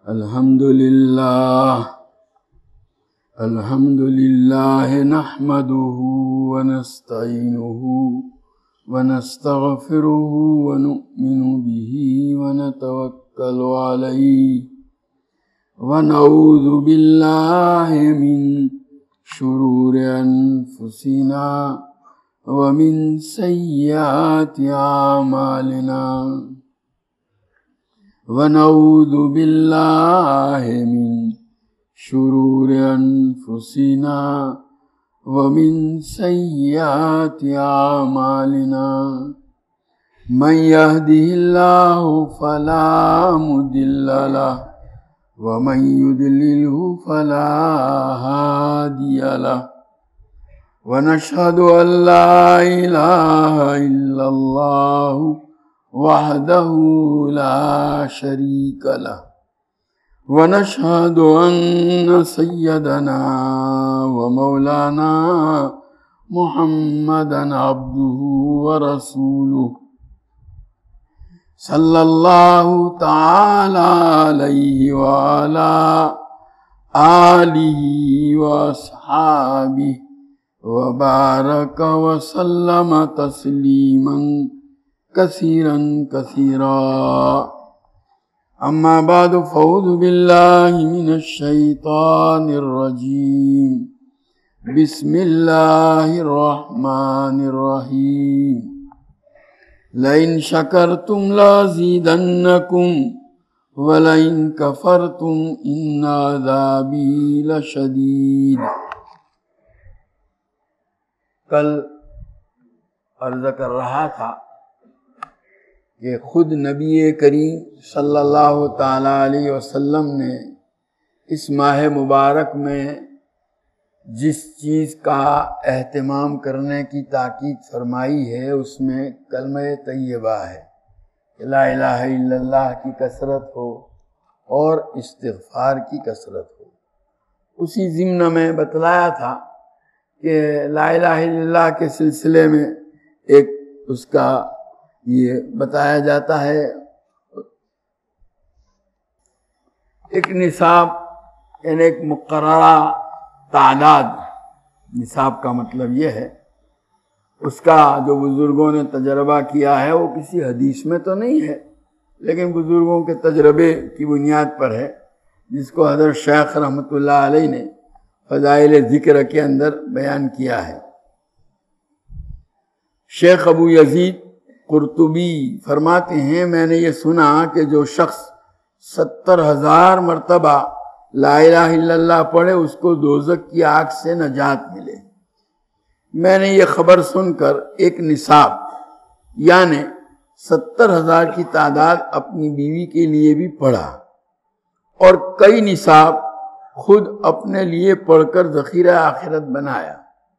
الحمد لله نحمده ونستعينه ونستغفره ونؤمن به ونتوكل عليه ونعوذ بالله من شرور أنفسنا ومن سيئات أعمالنا ونعوذ بالله من شرور أنفسنا ومن سيئات أعمالنا من يهده الله فلا مضل له ومن يضلله فلا هادي له ونشهد أن لا إله إلا الله وحده لا شريك له ونشهد أن سيدنا ومولانا محمدا عبده ورسوله صلى الله تعالى عليه وعلى آله وأصحابه وبارك وسلم تسليما كثيرا كثيرا أما بعد فأعوذ بالله من الشيطان الرجيم بسم الله الرحمن الرحيم لئن شكرتم لأزيدنكم ولئن كفرتم إن عذابي لشديد. کل عرض کر رہا تھا کہ خود نبی کریم صلی اللہ تعالی علیہ وسلم نے اس ماہ مبارک میں جس چیز کا اہتمام کرنے کی تاکید فرمائی ہے اس میں کلمہ طیبہ ہے کہ لا الہ الا اللہ کی کثرت ہو اور استغفار کی کثرت ہو. اسی ضمن میں بتلایا تھا کہ لا الہ الا اللہ کے سلسلے میں ایک اس کا یہ بتایا جاتا ہے ایک نصاب، یعنی ایک مقررہ تعداد. نصاب کا مطلب یہ ہے اس کا جو بزرگوں نے تجربہ کیا ہے وہ کسی حدیث میں تو نہیں ہے لیکن بزرگوں کے تجربے کی بنیاد پر ہے، جس کو حضرت شیخ رحمۃ اللہ علیہ نے فضائل ذکر کے اندر بیان کیا ہے. شیخ ابو یزید قرطبی فرماتے ہیں میں نے یہ سنا کہ جو شخص 70,000 مرتبہ لا الہ الا اللہ پڑھے اس کو دوزخ کی آگ سے نجات ملے. میں نے یہ خبر سن کر ایک نصاب یعنی 70,000 کی تعداد اپنی بیوی کے لیے بھی پڑھا اور کئی نصاب خود اپنے لیے پڑھ کر ذخیرہ آخرت بنایا.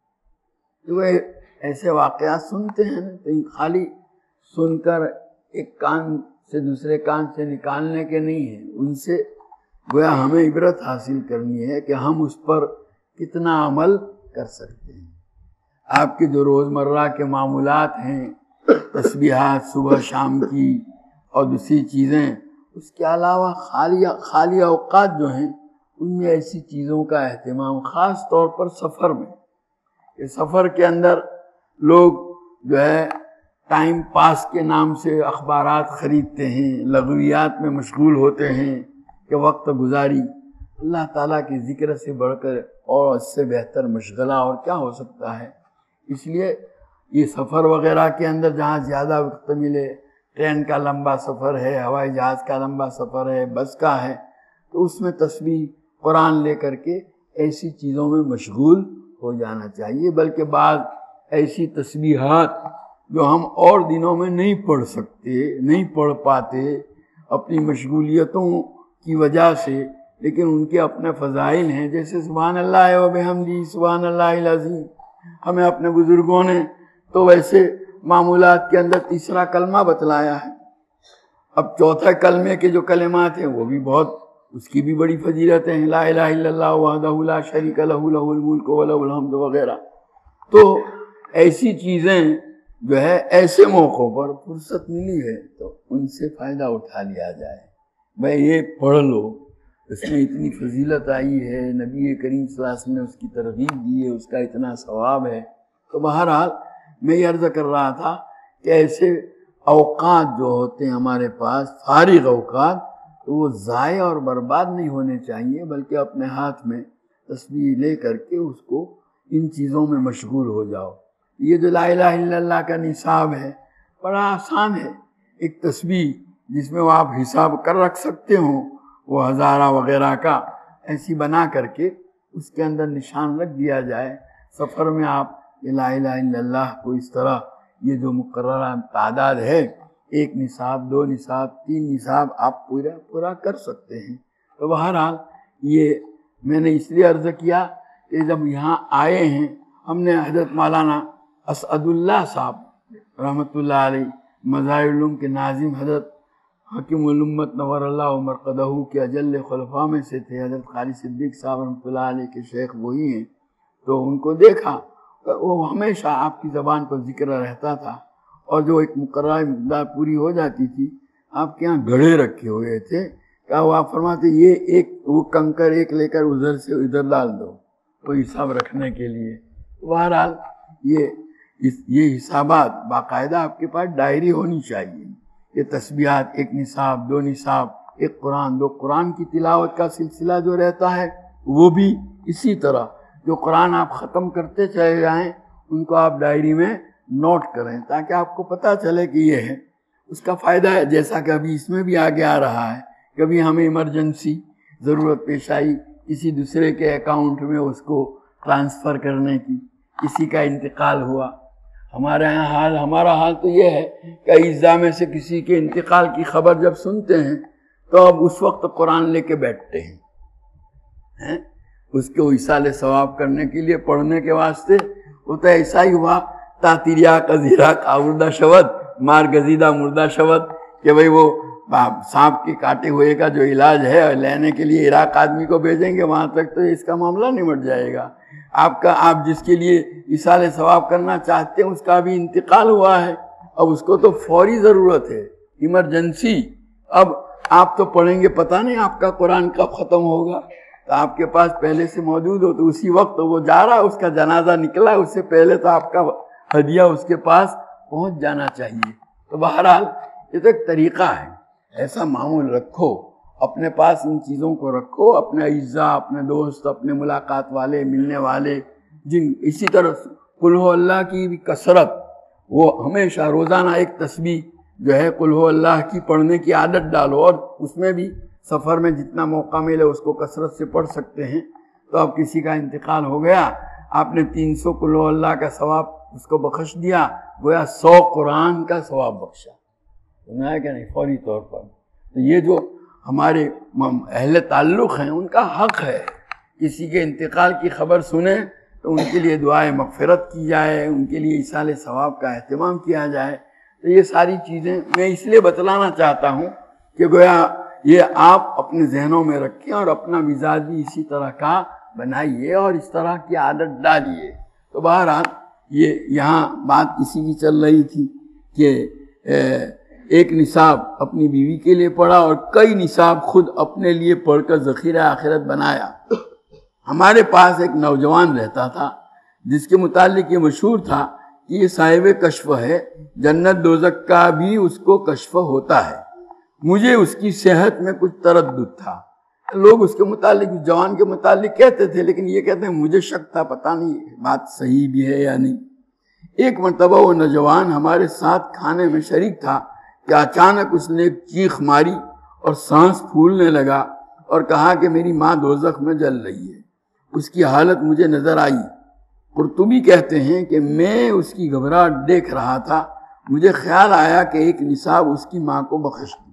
جو ایسے واقعات سنتے ہیں تو خالی سن کر ایک کان سے دوسرے کان سے نکالنے کے نہیں ہیں، ان سے گویا ہمیں عبرت حاصل کرنی ہے کہ ہم اس پر کتنا عمل کر سکتے ہیں. آپ کے جو روزمرہ کے معمولات ہیں، تسبیحات صبح شام کی اور دوسری چیزیں، اس کے علاوہ خالی اوقات جو ہیں ان میں ایسی چیزوں کا اہتمام، خاص طور پر سفر میں. کہ سفر کے اندر لوگ جو ہے ٹائم پاس کے نام سے اخبارات خریدتے ہیں، لغویات میں مشغول ہوتے ہیں کہ وقت گزاری. اللہ تعالیٰ کے ذکر سے بڑھ کر اور اس سے بہتر مشغلہ اور کیا ہو سکتا ہے. اس لیے یہ سفر وغیرہ کے اندر جہاں زیادہ وقت ملے، ٹرین کا لمبا سفر ہے، ہوائی جہاز کا لمبا سفر ہے، بس کا ہے، تو اس میں تسبیح قرآن لے کر کے ایسی چیزوں میں مشغول ہو جانا چاہیے. بلکہ بعض ایسی تسبیحات جو ہم اور دنوں میں نہیں پڑھ سکتے، نہیں پڑھ پاتے اپنی مشغولیتوں کی وجہ سے، لیکن ان کے اپنے فضائل ہیں، جیسے سبحان اللہ و بحمدہ سبحان اللہ العظیم. ہمیں اپنے بزرگوں نے تو ویسے معمولات کے اندر تیسرا کلمہ بتلایا ہے. اب چوتھے کلمے کے جو کلمات ہیں وہ بھی بہت، اس کی بھی بڑی فضیلت ہیں، لا الہ الا اللہ وحدہ لا شریک لہ لہ الملک ولہ الحمد وغیرہ. تو ایسی چیزیں جو ہے ایسے موقعوں پر فرصت ملی ہے تو ان سے فائدہ اٹھا لیا جائے. بھائی یہ پڑھ لو، اس میں اتنی فضیلت آئی ہے، نبی کریم صلی اللہ علیہ وسلم نے اس کی ترغیب دی ہے، اس کا اتنا ثواب ہے۔ تو بہرحال میں یہ عرض کر رہا تھا کہ ایسے اوقات جو ہوتے ہیں ہمارے پاس، فارغ اوقات، تو وہ ضائع اور برباد نہیں ہونے چاہیے، بلکہ اپنے ہاتھ میں تسبیح لے کر کے اس کو ان چیزوں میں مشغول ہو جاؤ۔ یہ جو لا الہ الا اللہ کا نصاب ہے بڑا آسان ہے، ایک تسبیح جس میں وہ آپ حساب کر رکھ سکتے ہوں، وہ ہزارہ وغیرہ کا ایسی بنا کر کے اس کے اندر نشان رکھ دیا جائے۔ سفر میں آپ لا الہ الا اللہ کو اس طرح یہ جو مقررہ تعداد ہے، 1 نصاب، 2 نصاب، 3 نصاب، آپ پورا کر سکتے ہیں۔ تو بہرحال یہ میں نے اس لیے عرض کیا کہ جب یہاں آئے ہیں، ہم نے حضرت مولانا اسعد اللہ صاحب رحمۃ اللہ علیہ مظاہر العلوم کے ناظم، حضرت حکیم الامت نور اللہ مرقدہ کے اجل خلفاء میں سے تھے، حضرت خالد صدیق صاحب رحمۃ اللہ علیہ کے شیخ وہی ہیں، تو ان کو دیکھا، وہ ہمیشہ آپ کی زبان پر ذکر رہتا تھا، اور جو ایک مقررہ مقدار پوری ہو جاتی تھی، آپ کے یہاں گھڑے رکھے ہوئے تھے، کہ وہ آپ فرماتے یہ وہ کنکر ایک لے کر ادھر سے ادھر ڈال دو، وہ حساب رکھنے کے لیے۔ بہرحال یہ حسابات باقاعدہ آپ کے پاس ڈائری ہونی چاہیے۔ یہ تسبیحات 1 نصاب، 2 نصاب، 1 قرآن، 2 قرآن کی تلاوت کا سلسلہ جو رہتا ہے وہ بھی اسی طرح، جو قرآن آپ ختم کرتے چلے جائیں ان کو آپ ڈائری میں نوٹ کریں، تاکہ آپ کو پتہ چلے کہ یہ ہے۔ اس کا فائدہ ہے، جیسا کہ ابھی اس میں بھی آگے آ رہا ہے، کبھی ہمیں ایمرجنسی ضرورت پیش آئی کسی دوسرے کے اکاؤنٹ میں اس کو ٹرانسفر کرنے کی، کسی کا انتقال ہوا، ہمارا حال تو یہ ہے کہ اعزاء میں سے کسی کے انتقال کی خبر جب سنتے ہیں تو اب اس وقت قرآن لے کے بیٹھتے ہیں، اس کو ایصال ثواب کرنے کے لیے پڑھنے کے واسطے۔ وہ تو ایسا ہی ہوا، تاتیریا قذیرہ آوردہ شود مار گزیدہ مردہ شود، کہ بھئی وہ سانپ کے کاٹے ہوئے کا جو علاج ہے لینے کے لیے عراق آدمی کو بھیجیں گے، وہاں تک تو اس کا معاملہ نمٹ جائے گا۔ آپ جس کے لیے ایصال ثواب کرنا چاہتے ہیں اس کا بھی انتقال ہوا ہے، اب اس کو تو فوری ضرورت ہے، ایمرجنسی۔ اب آپ تو پڑھیں گے، پتہ نہیں آپ کا قرآن کب ختم ہوگا، تو آپ کے پاس پہلے سے موجود ہو تو اسی وقت وہ جا رہا، اس کا جنازہ نکلا، اس سے پہلے تو آپ کا ہدیہ اس کے پاس پہنچ جانا چاہیے۔ تو بہرحال یہ تو ایک طریقہ ہے، ایسا معمول رکھو، اپنے پاس ان چیزوں کو رکھو، اپنے اعزاء، اپنے دوست، اپنے ملاقات والے، ملنے والے، اسی طرح قل ہو اللہ کی بھی کثرت، وہ ہمیشہ روزانہ ایک تسبیح جو ہے قل ہو اللہ کی پڑھنے کی عادت ڈالو، اور اس میں بھی سفر میں جتنا موقع ملے اس کو کثرت سے پڑھ سکتے ہیں۔ تو اب کسی کا انتقال ہو گیا، آپ نے 300 قل ہو اللہ کا ثواب اس کو بخش دیا، گویا 100 قرآن کا ثواب بخشا، سنا ہے کہ نہیں، فوری طور پر۔ تو یہ جو ہمارے اہل تعلق ہیں ان کا حق ہے، کسی کے انتقال کی خبر سنیں تو ان کے لیے دعائے مغفرت کی جائے، ان کے لیے ایصال ثواب کا اہتمام کیا جائے۔ تو یہ ساری چیزیں میں اس لیے بتلانا چاہتا ہوں کہ گویا یہ آپ اپنے ذہنوں میں رکھیں اور اپنا مزاج بھی اسی طرح کا بنائیے اور اس طرح کی عادت ڈالیے۔ تو بہرحال یہ یہاں بات کسی کی چل رہی تھی کہ 1 نصاب اپنی بیوی کے لیے پڑھا اور کئی نصاب خود اپنے لیے پڑھ کر ذخیرہ آخرت بنایا۔ ہمارے پاس ایک نوجوان رہتا تھا جس کے متعلق یہ مشہور تھا کہ یہ صاحب کشف ہے، جنت دوزخ کا بھی اس کو کشف ہوتا ہے۔ مجھے اس کی صحت میں کچھ تردد تھا، لوگ اس کے متعلق، اس جوان کے متعلق کہتے تھے، لیکن یہ کہتے ہیں مجھے شک تھا، پتہ نہیں بات صحیح بھی ہے یا نہیں۔ ایک مرتبہ وہ نوجوان ہمارے ساتھ کھانے میں شریک تھا کہ اچانک اس نے ایک چیخ ماری اور سانس پھولنے لگا اور کہا کہ میری ماں دوزخ میں جل رہی ہے۔ اس کی حالت مجھے نظر آئی۔ قرطبی کہتے ہیں کہ میں اس کی گھبراہٹ دیکھ رہا تھا، مجھے خیال آیا کہ 1 نصاب اس کی ماں کو بخش دوں،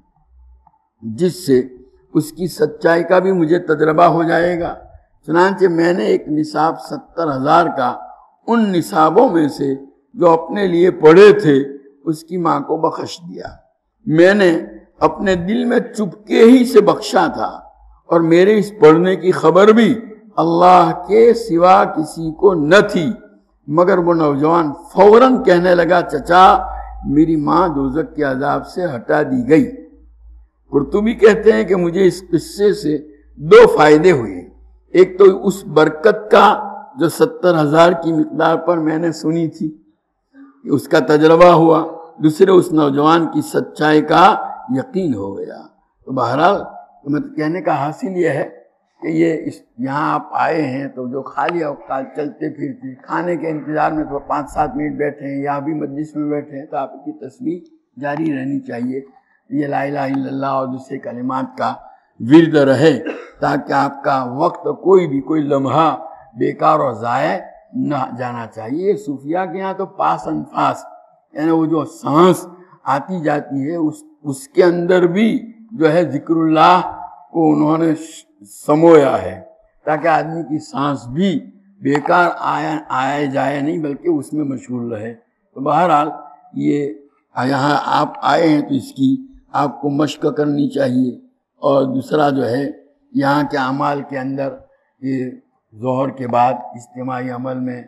جس سے اس کی سچائی کا بھی مجھے تجربہ ہو جائے گا۔ چنانچہ میں نے 1 نصاب 70,000 کا ان نصابوں میں سے جو اپنے لیے پڑھے تھے اس کی ماں کو بخش دیا۔ میں نے اپنے دل میں چپکے ہی سے بخشا تھا، اور میرے اس پڑھنے کی خبر بھی اللہ کے سوا کسی کو نہ تھی، مگر وہ نوجوان فوراً کہنے لگا چچا میری ماں دوزخ کے عذاب سے ہٹا دی گئی۔ قرطبی کہتے ہیں کہ مجھے اس قصے سے دو فائدے ہوئے. ایک تو اس برکت کا جو 70,000 کی مقدار پر میں نے سنی تھی اس کا تجربہ ہوا، دوسرے اس نوجوان کی سچائی کا یقین ہو گیا. تو بہرحال کہنے کا حاصل یہ ہے کہ یہاں آپ آئے ہیں تو جو خالی اوقات چلتے پھرتے کھانے کے انتظار میں تو 5-7 منٹ بیٹھے ہیں یا بھی مجلس میں بیٹھے ہیں تو آپ کی تسبیح جاری رہنی چاہیے. یہ لا الہ الا اللہ اور دوسرے کلمات کا ورد رہے تاکہ آپ کا وقت کوئی لمحہ بیکار اور ضائع نہ جانا چاہیے. صوفیاء کے یہاں تو پاس انفاس یعنی وہ جو سانس آتی جاتی ہے اس کے اندر بھی جو ہے ذکر اللہ کو انہوں نے سمویا ہے تاکہ آدمی کی سانس بھی بیکار آیا جائے نہیں بلکہ اس میں مشغول رہے. تو بہرحال یہ یہاں آپ آئے ہیں تو اس کی آپ کو مشق کرنی چاہیے. اور دوسرا جو ہے یہاں کے اعمال کے اندر یہ ظہر کے بعد اجتماعی عمل میں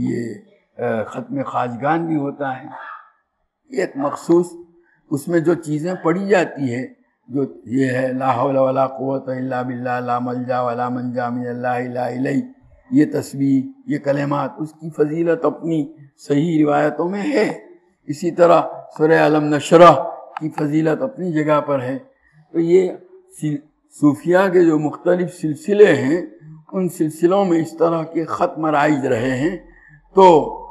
یہ ختم خواجگان بھی ہوتا ہے. ایک مخصوص اس میں جو چیزیں پڑھی جاتی ہے جو یہ ہے لا حول ولا قوت الا باللہ لا ملجا ولا منجا من اللہ الا الیہ، یہ تسبیح یہ کلمات اس کی فضیلت اپنی صحیح روایتوں میں ہے. اسی طرح سورہ علم نشرح کی فضیلت اپنی جگہ پر ہے. تو یہ صوفیاء کے جو مختلف سلسلے ہیں ان سلسلوں میں اس طرح کے خط مرائج رہے ہیں. تو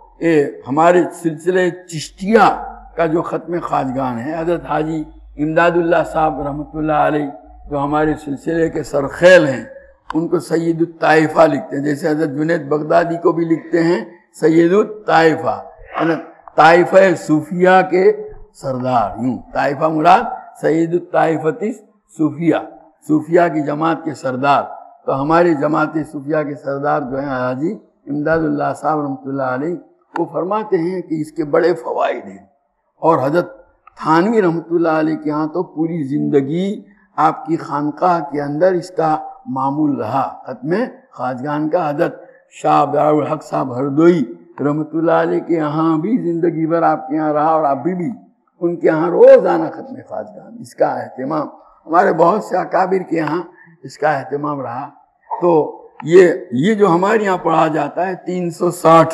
ہمارے سلسلے چشتیہ کا جو ختم خواجگان ہے حضرت حاجی امداد اللہ صاحب رحمۃ اللہ علیہ جو ہمارے سلسلے کے سرخیل ہیں ان کو سید الطائفہ لکھتے ہیں. جیسے حضرت جنید بغدادی کو بھی لکھتے ہیں سید الطائفہ، یعنی طائفہ صوفیہ کے سردار. یوں طائفہ مراد سید الطائفۃ صوفیہ، صوفیہ کی جماعت کے سردار. تو ہماری جماعت صوفیہ کے سردار جو ہیں حاجی امداد اللہ صاحب رحمۃ اللہ علیہ وہ فرماتے ہیں کہ اس کے بڑے فوائد ہیں. اور حضرت تھانوی رحمۃ اللہ علیہ کے ہاں تو پوری زندگی آپ کی خانقاہ کے اندر اس کا معمول رہا ختم خواجگان کا. حضرت شاہ عبدالرحمن الحق صاحب ہردوئی رحمۃ اللہ علیہ کے یہاں بھی زندگی بھر آپ کے یہاں رہا اور ابھی بھی ان کے یہاں روزانہ ختم خواجگان اس کا اہتمام. ہمارے بہت سے اکابر کے یہاں اس کا اہتمام رہا. تو یہ جو ہمارے یہاں پڑھا جاتا ہے 360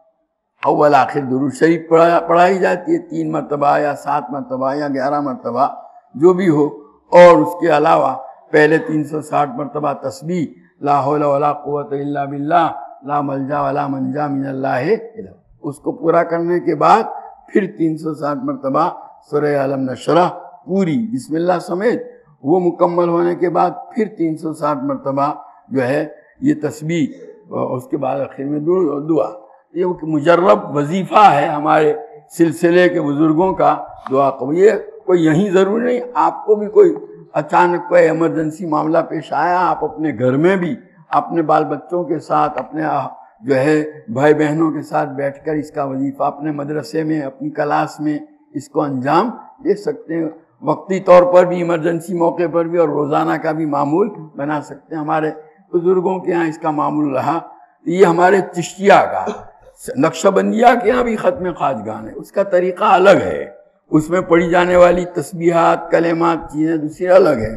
اول آخر درود شریف پڑھائی جاتی ہے 3 مرتبہ یا 7 مرتبہ یا 11 مرتبہ جو بھی ہو. اور اس کے علاوہ پہلے 360 مرتبہ تسبیح لا حول ولا قوت الا باللہ لا ملجا ولا منجا من اللہ، اس کو پورا کرنے کے بعد پھر 360 مرتبہ سورہ علم نشرح پوری بسم اللہ سمیت، وہ مکمل ہونے کے بعد پھر 360 مرتبہ جو ہے یہ تسبیح، اس کے بعد آخر میں دعا. یہ مجرب وظیفہ ہے ہمارے سلسلے کے بزرگوں کا دعا قبول. یہ کوئی یہیں ضروری نہیں، آپ کو بھی کوئی اچانک کوئی ایمرجنسی معاملہ پیش آیا، آپ اپنے گھر میں بھی اپنے بال بچوں کے ساتھ اپنے جو ہے بھائی بہنوں کے ساتھ بیٹھ کر اس کا وظیفہ اپنے مدرسے میں اپنی کلاس میں اس کو انجام دے سکتے ہیں. وقتی طور پر بھی ایمرجنسی موقع پر بھی اور روزانہ کا بھی معمول بنا سکتے ہیں. ہمارے بزرگوں کے ہاں اس کا معمول رہا. یہ ہمارے چشتیہ کا، نقشہ بندیہ کے ہاں بھی ختم خواجگان ہے، اس کا طریقہ الگ ہے، اس میں پڑھی جانے والی تسبیحات کلمات چیزیں دوسری الگ ہیں.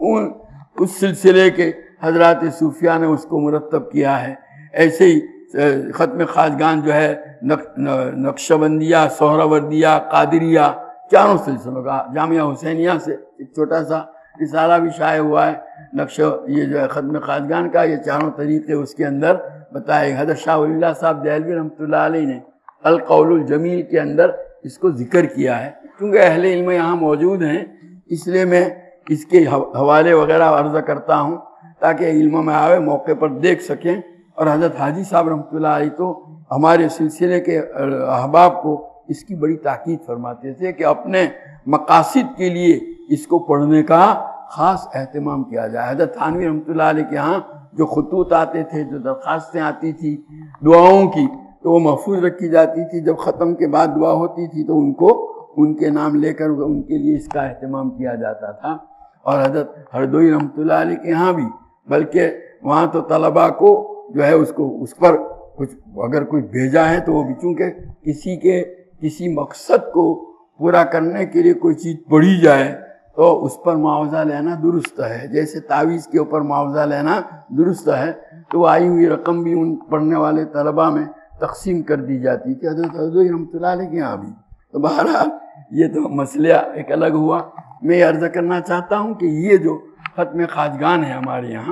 اس سلسلے کے حضرات صوفیہ نے اس کو مرتب کیا ہے. ایسے ہی ختم خواجگان جو ہے نقشہ بندیہ، سہروردیہ، قادریہ، چاروں سلسلوں کا جامعہ حسینیہ سے ایک چھوٹا سا رسالہ بھی شائع ہوا ہے نقشہ یہ جو ہے ختم خواجگان کا. یہ چاروں طریقے اس کے اندر بتائے. حضرت شاہ ولی اللہ صاحب دہلوی رحمۃ اللہ علیہ نے القول الجمیل کے اندر اس کو ذکر کیا ہے. کیونکہ اہل علم یہاں موجود ہیں اس لیے میں اس کے حوالے وغیرہ عرض کرتا ہوں تاکہ علم میں آوے موقع پر دیکھ سکیں. اور حضرت حاجی صاحب رحمۃ اللہ علیہ تو ہمارے سلسلے کے احباب کو اس کی بڑی تاکید فرماتے تھے کہ اپنے مقاصد کے لیے اس کو پڑھنے کا خاص اہتمام کیا جائے. حضرت تھانوی رحمۃ اللہ علیہ کے ہاں جو خطوط آتے تھے، جو درخواستیں آتی تھی دعاؤں کی، تو وہ محفوظ رکھی جاتی تھی. جب ختم کے بعد دعا ہوتی تھی تو ان کو ان کے نام لے کر ان کے لیے اس کا اہتمام کیا جاتا تھا. اور حضرت ہردوئی رحمۃ اللہ علیہ کے یہاں بھی، بلکہ وہاں تو طلباء کو جو ہے اس پر کچھ اگر کوئی بھیجا ہے تو وہ بھی چونکہ کسی مقصد کو پورا کرنے کے لیے کوئی چیز پڑھی جائے تو اس پر معاوضہ لینا درست ہے، جیسے تعویذ کے اوپر معاوضہ لینا درست ہے، تو وہ آئی ہوئی رقم بھی ان پڑھنے والے طلباء میں تقسیم کر دی جاتی تھی حضرت عزوی رحمۃ اللہ علیہ کے یہاں بھی۔ تو بہرحال یہ تو مسئلہ ایک الگ ہوا۔ میں عرض کرنا چاہتا ہوں کہ یہ جو ختم خواجگان ہے ہمارے یہاں،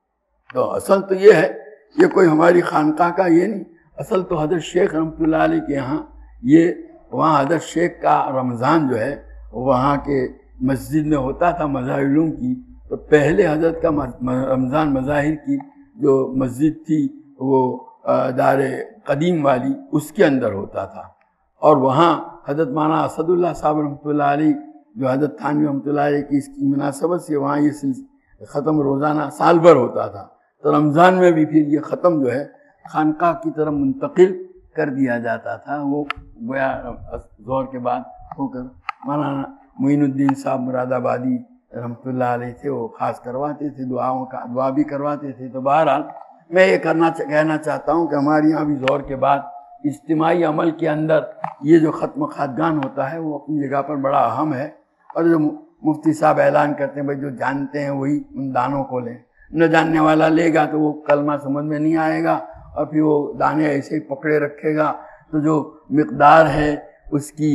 تو اصل تو یہ ہے، یہ کوئی ہماری خانقاہ کا یہ نہیں، اصل تو حضرت شیخ رحمۃ اللہ علیہ کے یہاں یہ، وہاں حضرت شیخ کا رمضان جو ہے وہاں کے مسجد میں ہوتا تھا مظاہر علوم کی، تو پہلے حضرت کا رمضان مظاہر کی جو مسجد تھی وہ دار قدیم والی، اس کے اندر ہوتا تھا، اور وہاں حضرت مولانا اسد اللہ صاحب رحمۃ اللہ علیہ جو حضرت تھانوی رحمۃ اللہ علیہ کی اس کی مناسبت سے وہاں یہ ختم روزانہ سال بھر ہوتا تھا، تو رمضان میں بھی پھر یہ ختم جو ہے خانقاہ کی طرف منتقل کر دیا جاتا تھا، وہ گویا ظہر کے بعد ہو کر مولانا معین الدین صاحب مراد آبادی رحمۃ اللہ علیہ تھے، وہ خاص کرواتے تھے، دعا بھی کرواتے تھے۔ تو بہرحال میں یہ کہنا چاہتا ہوں کہ ہمارے یہاں بھی ظہر کے بعد اجتماعی عمل کے اندر یہ جو ختم خواجگان ہوتا ہے وہ اپنی جگہ پر بڑا اہم ہے، اور جو مفتی صاحب اعلان کرتے ہیں بھائی جو جانتے ہیں وہی ان دانوں کو لیں، نہ جاننے والا لے گا تو وہ کلمہ سمجھ میں نہیں آئے گا، اور پھر وہ دانے ایسے ہی پکڑے رکھے گا، تو جو مقدار ہے اس کی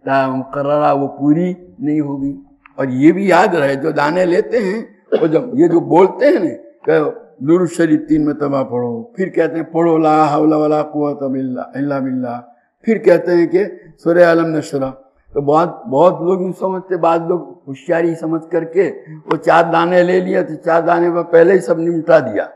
مقررہ وہ پوری نہیں ہوگی۔ اور یہ بھی یاد رہے جو دانے لیتے ہیں وہ جب یہ جو بولتے ہیں نا کہ درود شریف 3 مرتبہ پڑھو، پھر کہتے ہیں پڑھو لا حول ولا قوت الا باللہ، پھر کہتے ہیں کہ سورہ علم نشرح، تو بہت لوگ یوں سمجھتے، بعض لوگ ہوشیاری سمجھ کر کے وہ 4 دانے لے لیا تو 4 دانے پر پہلے ہی سب نمٹا دیا،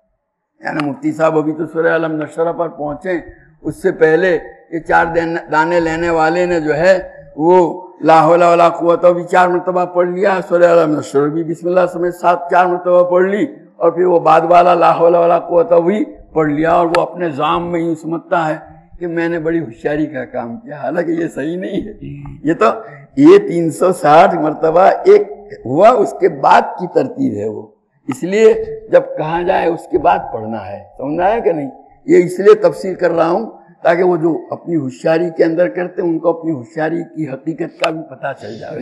یعنی مفتی صاحب ابھی تو سورہ علم نشرح پر پہنچے، اس سے پہلے یہ 4 دانے لینے والے نے جو ہے وہ لا حول ولا قوت بھی 4 مرتبہ پڑھ لیا، سورہ علم نشرح بھی بسم اللہ سمیت 4 مرتبہ پڑھ لی، اور پھر وہ بعد والا لا حول ولا قوت بھی پڑھ لیا، اور وہ اپنے ذام میں یوں سمجھتا ہے کہ میں نے بڑی ہوشیاری کا کام کیا، حالانکہ یہ صحیح نہیں ہے۔ یہ تو یہ 360 مرتبہ ایک ہوا، اس کے بعد کی ترتیب ہے وہ، اس لیے جب کہا جائے اس کے بعد پڑھنا ہے، سمجھا ہے کہ نہیں؟ یہ اس لیے تفصیل کر رہا ہوں تاکہ وہ جو اپنی ہوشیاری کے اندر کرتے ہیں ان کو اپنی ہوشیاری کی حقیقت کا بھی پتہ چل جائے۔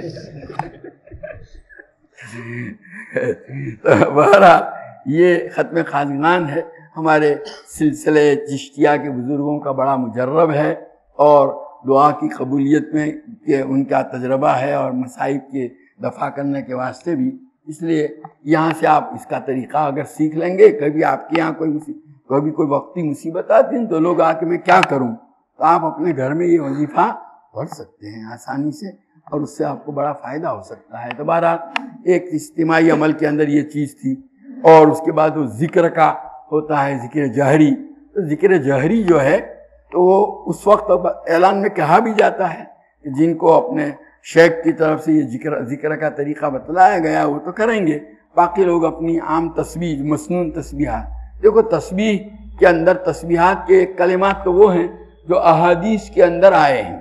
تو بہرحال یہ ختم خواجگان ہے، ہمارے سلسلے چشتیہ کے بزرگوں کا بڑا مجرب ہے، اور دعا کی قبولیت میں کہ ان کا تجربہ ہے، اور مصائب کے دفع کرنے کے واسطے بھی، اس لیے یہاں سے آپ اس کا طریقہ اگر سیکھ لیں گے، کبھی آپ کے یہاں کوئی وقتی مصیبت آتی ہے تو لوگ آ کے میں کیا کروں، تو آپ اپنے گھر میں یہ وظیفہ پڑھ سکتے ہیں آسانی سے، اور اس سے آپ کو بڑا فائدہ ہو سکتا ہے۔ تو بہرحال ایک اجتماعی عمل کے اندر یہ چیز تھی، اور اس کے بعد وہ ذکر کا ہوتا ہے، ذکر جہری۔ تو ذکر جہری جو ہے تو وہ اس وقت اعلان میں کہا بھی جاتا ہے کہ جن کو اپنے شیخ کی طرف سے یہ ذکر کا طریقہ بتلایا گیا وہ تو کریں گے، باقی لوگ اپنی عام تسبیح، مسنون تسبیحات، دیکھو تسبیح کے اندر تسبیحات کے کلمات تو وہ ہیں جو احادیث کے اندر آئے ہیں،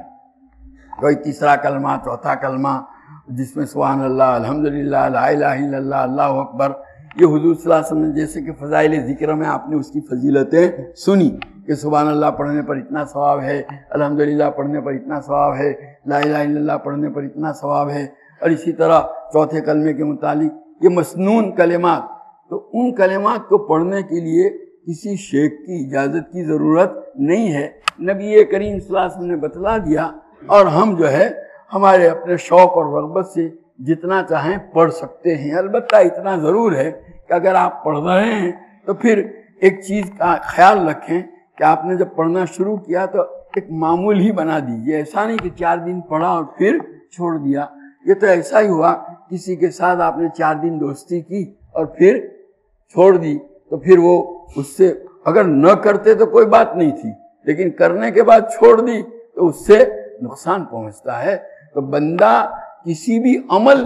کوئی تیسرا کلمہ، چوتھا کلمہ، جس میں سبحان اللہ، الحمدللہ، لا الہ الا اللہ، اللہ اکبر، یہ حضور صلی اللہ علیہ وسلم نے جیسے کہ فضائل ذکر میں آپ نے اس کی فضیلتیں سنی کہ سبحان اللہ پڑھنے پر اتنا ثواب ہے، الحمدللہ پڑھنے پر اتنا ثواب ہے، لا الہ الا اللہ پڑھنے پر اتنا ثواب ہے، اور اسی طرح چوتھے کلمے کے متعلق یہ مسنون کلمات، تو ان کلمات کو پڑھنے کے لیے کسی شیخ کی اجازت کی ضرورت نہیں ہے، نبی کریم صلی اللہ علیہ وسلم نے بتلا دیا، اور ہم جو ہے ہمارے اپنے شوق اور رغبت سے جتنا چاہیں پڑھ سکتے ہیں۔ البتہ اتنا ضرور ہے کہ اگر آپ پڑھ رہے ہیں تو پھر ایک چیز کا خیال رکھیں کہ آپ نے جب پڑھنا شروع کیا تو ایک معمول ہی بنا دیجئے، ایسا نہیں کہ 4 دن پڑھا اور پھر چھوڑ دیا۔ یہ تو ایسا ہی ہوا، کسی کے ساتھ آپ نے 4 دن دوستی کی اور پھر چھوڑ دی، تو پھر وہ اس سے اگر نہ کرتے تو کوئی بات نہیں تھی، لیکن کرنے کے بعد چھوڑ دی تو اس سے نقصان پہنچتا ہے۔ تو بندہ کسی بھی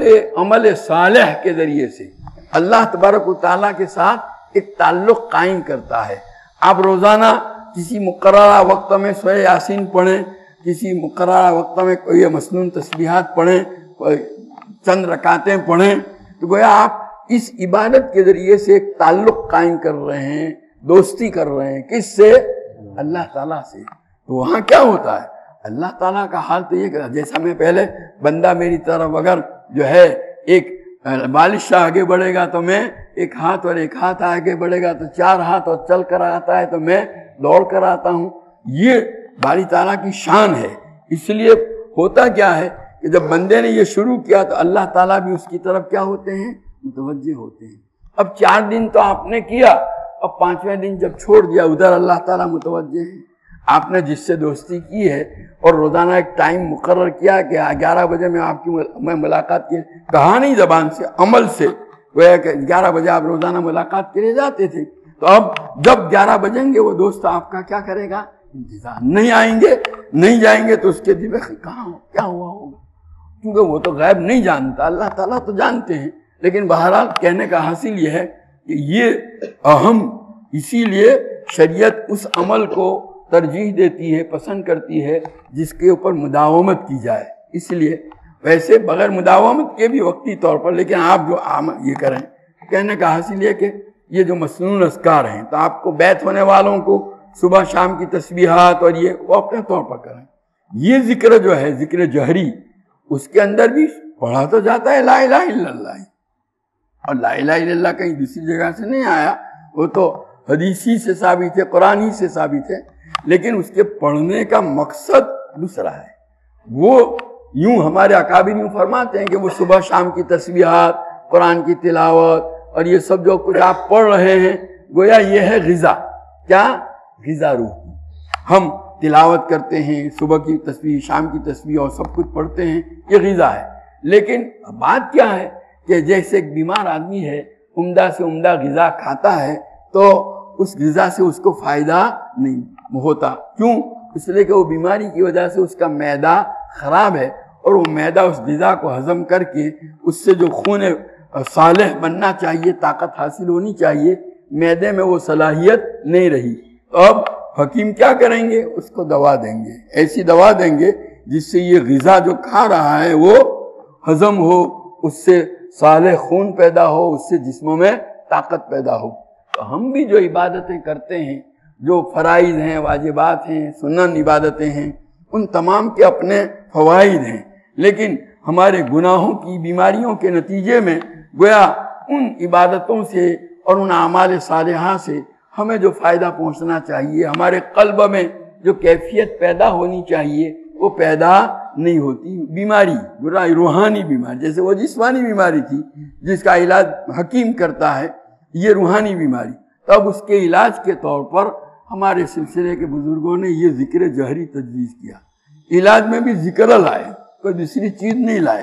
عمل صالح کے ذریعے سے اللہ تبارک و تعالیٰ کے ساتھ ایک تعلق قائم کرتا ہے۔ آپ روزانہ کسی مقررہ وقت میں سورہ یاسین پڑھیں، کسی مقررہ وقت میں کوئی مسنون تسبیحات پڑھیں، کوئی چند رکعتیں پڑھیں، تو گویا آپ اس عبادت کے ذریعے سے ایک تعلق قائم کر رہے ہیں، دوستی کر رہے ہیں، کس سے؟ اللہ تعالیٰ سے۔ تو وہاں کیا ہوتا ہے؟ اللہ تعالیٰ کا حال تو یہ کہ جیسا میں پہلے، بندہ میری طرف اگر جو ہے ایک بالش سے آگے بڑھے گا تو میں ایک ہاتھ، اور ایک ہاتھ آگے بڑھے گا تو 4 ہاتھ، اور چل کر آتا ہے تو میں دوڑ کر آتا ہوں۔ یہ باری تعالیٰ کی شان ہے۔ اس لیے ہوتا کیا ہے کہ جب بندے نے یہ شروع کیا تو اللہ تعالیٰ بھی اس کی طرف کیا ہوتے ہیں؟ متوجہ ہوتے ہیں۔ اب 4 دن تو آپ نے کیا، اب 5ویں دن جب چھوڑ دیا، ادھر اللہ تعالیٰ متوجہ ہے۔ آپ نے جس سے دوستی کی ہے اور روزانہ ایک ٹائم مقرر کیا کہ 11 بجے میں ملاقات کی، کہا نہیں زبان سے، عمل سے، وہ ہے کہ 11 بجے آپ روزانہ ملاقات کے لیے جاتے تھے، تو اب جب 11 بجیں گے وہ دوست آپ کا کیا کرے گا؟ انتظار۔ نہیں آئیں گے، نہیں جائیں گے تو اس کے دل میں کہاں ہو، کیا ہوا ہوگا، کیونکہ وہ تو غیب نہیں جانتا، اللہ تعالیٰ تو جانتے ہیں۔ لیکن بہرحال کہنے کا حاصل یہ ہے کہ یہ اہم، اسی لیے شریعت اس عمل کو ترجیح دیتی ہے، پسند کرتی ہے جس کے اوپر مداومت کی جائے۔ اس لیے ویسے بغیر مداومت کے بھی وقتی طور پر، لیکن آپ جو یہ کریں، کہنے کا حاصل یہ کہ یہ جو مسنون اذکار ہیں تو آپ کو بیت ہونے والوں کو صبح شام کی تسبیحات اور یہ وہ اپنے طور پر کریں۔ یہ ذکر جو ہے ذکر جہری، اس کے اندر بھی پڑھا تو جاتا ہے لا الہ الا اللہ، اور لا الہ الا اللہ کہیں دوسری جگہ سے نہیں آیا، وہ تو حدیثی سے ثابت ہے، قرآنی سے ثابت ہے، لیکن اس کے پڑھنے کا مقصد دوسرا ہے۔ وہ یوں ہمارے اکابر یوں فرماتے ہیں کہ وہ صبح شام کی تسبیحات، قرآن کی تلاوت اور یہ سب جو کچھ آپ پڑھ رہے ہیں، گویا یہ ہے غذا، کیا؟ غذا روح کی۔ ہم تلاوت کرتے ہیں، صبح کی تسبیح، شام کی تسبیح اور سب کچھ پڑھتے ہیں، یہ غذا ہے۔ لیکن بات کیا ہے کہ جیسے ایک بیمار آدمی ہے، عمدہ سے عمدہ غذا کھاتا ہے تو اس غذا سے اس کو فائدہ نہیں ہوتا۔ کیوں؟ اس لیے کہ وہ بیماری کی وجہ سے اس کا معدہ خراب ہے، اور وہ معدہ اس غذا کو ہضم کر کے اس سے جو خون صالح بننا چاہیے، طاقت حاصل ہونی چاہیے، معدے میں وہ صلاحیت نہیں رہی۔ تو اب حکیم کیا کریں گے؟ اس کو دوا دیں گے، ایسی دوا دیں گے جس سے یہ غذا جو کھا رہا ہے وہ ہضم ہو، اس سے صالح خون پیدا ہو، اس سے جسموں میں طاقت پیدا ہو۔ تو ہم بھی جو عبادتیں کرتے ہیں، جو فرائض ہیں، واجبات ہیں، سنن عبادتیں ہیں، ان تمام کے اپنے فوائد ہیں، لیکن ہمارے گناہوں کی بیماریوں کے نتیجے میں گویا ان عبادتوں سے اور ان اعمال صالحہ سے ہمیں جو فائدہ پہنچنا چاہیے، ہمارے قلب میں جو کیفیت پیدا ہونی چاہیے وہ پیدا نہیں ہوتی۔ بیماری روحانی بیماری، جیسے وہ جسمانی بیماری تھی جس کا علاج حکیم کرتا ہے، یہ روحانی بیماری، تب اس کے علاج کے طور پر ہمارے سلسلے کے بزرگوں نے یہ ذکر جہری تجویز کیا۔ علاج میں بھی ذکر لائے، کوئی دوسری چیز نہیں لائے،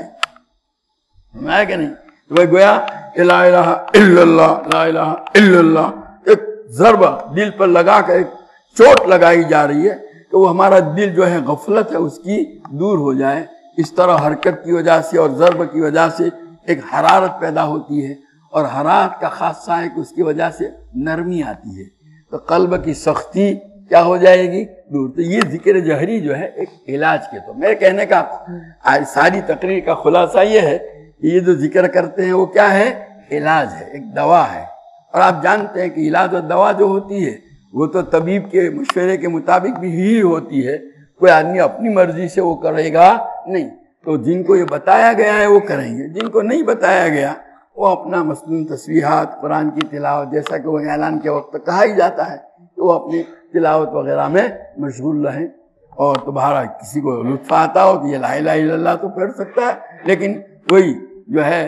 ہے کہ نہیں؟ تو وہ گویا لا الہ الا اللہ، لا الہ الا اللہ، ایک ضربہ دل پر لگا کر ایک چوٹ لگائی جا رہی ہے کہ وہ ہمارا دل جو ہے غفلت ہے اس کی دور ہو جائے۔ اس طرح حرکت کی وجہ سے اور ضرب کی وجہ سے ایک حرارت پیدا ہوتی ہے، اور حرارت کا خاصہ ہے کہ اس کی وجہ سے نرمی آتی ہے، تو قلب کی سختی کیا ہو جائے گی؟ دور۔ تو یہ ذکر جہری جو ہے ایک علاج کے تو میرے کہنے کا ساری تقریر کا خلاصہ یہ ہے کہ یہ جو ذکر کرتے ہیں وہ کیا ہے؟ علاج ہے، ایک دوا ہے۔ اور آپ جانتے ہیں کہ علاج اور دوا جو ہوتی ہے وہ تو طبیب کے مشورے کے مطابق بھی ہی ہوتی ہے، کوئی آدمی اپنی مرضی سے وہ کرے گا نہیں۔ تو جن کو یہ بتایا گیا ہے وہ کریں گے، جن کو نہیں بتایا گیا وہ اپنا مسنون تسبیحات، قرآن کی تلاوت، جیسا کہ وہ اعلان کے وقت کہا ہی جاتا ہے کہ وہ اپنی تلاوت وغیرہ میں مشغول رہیں۔ اور تمہارا کسی کو لطف آتا ہو تو یہ لا الہ الا اللہ تو پڑھ سکتا ہے، لیکن وہی جو ہے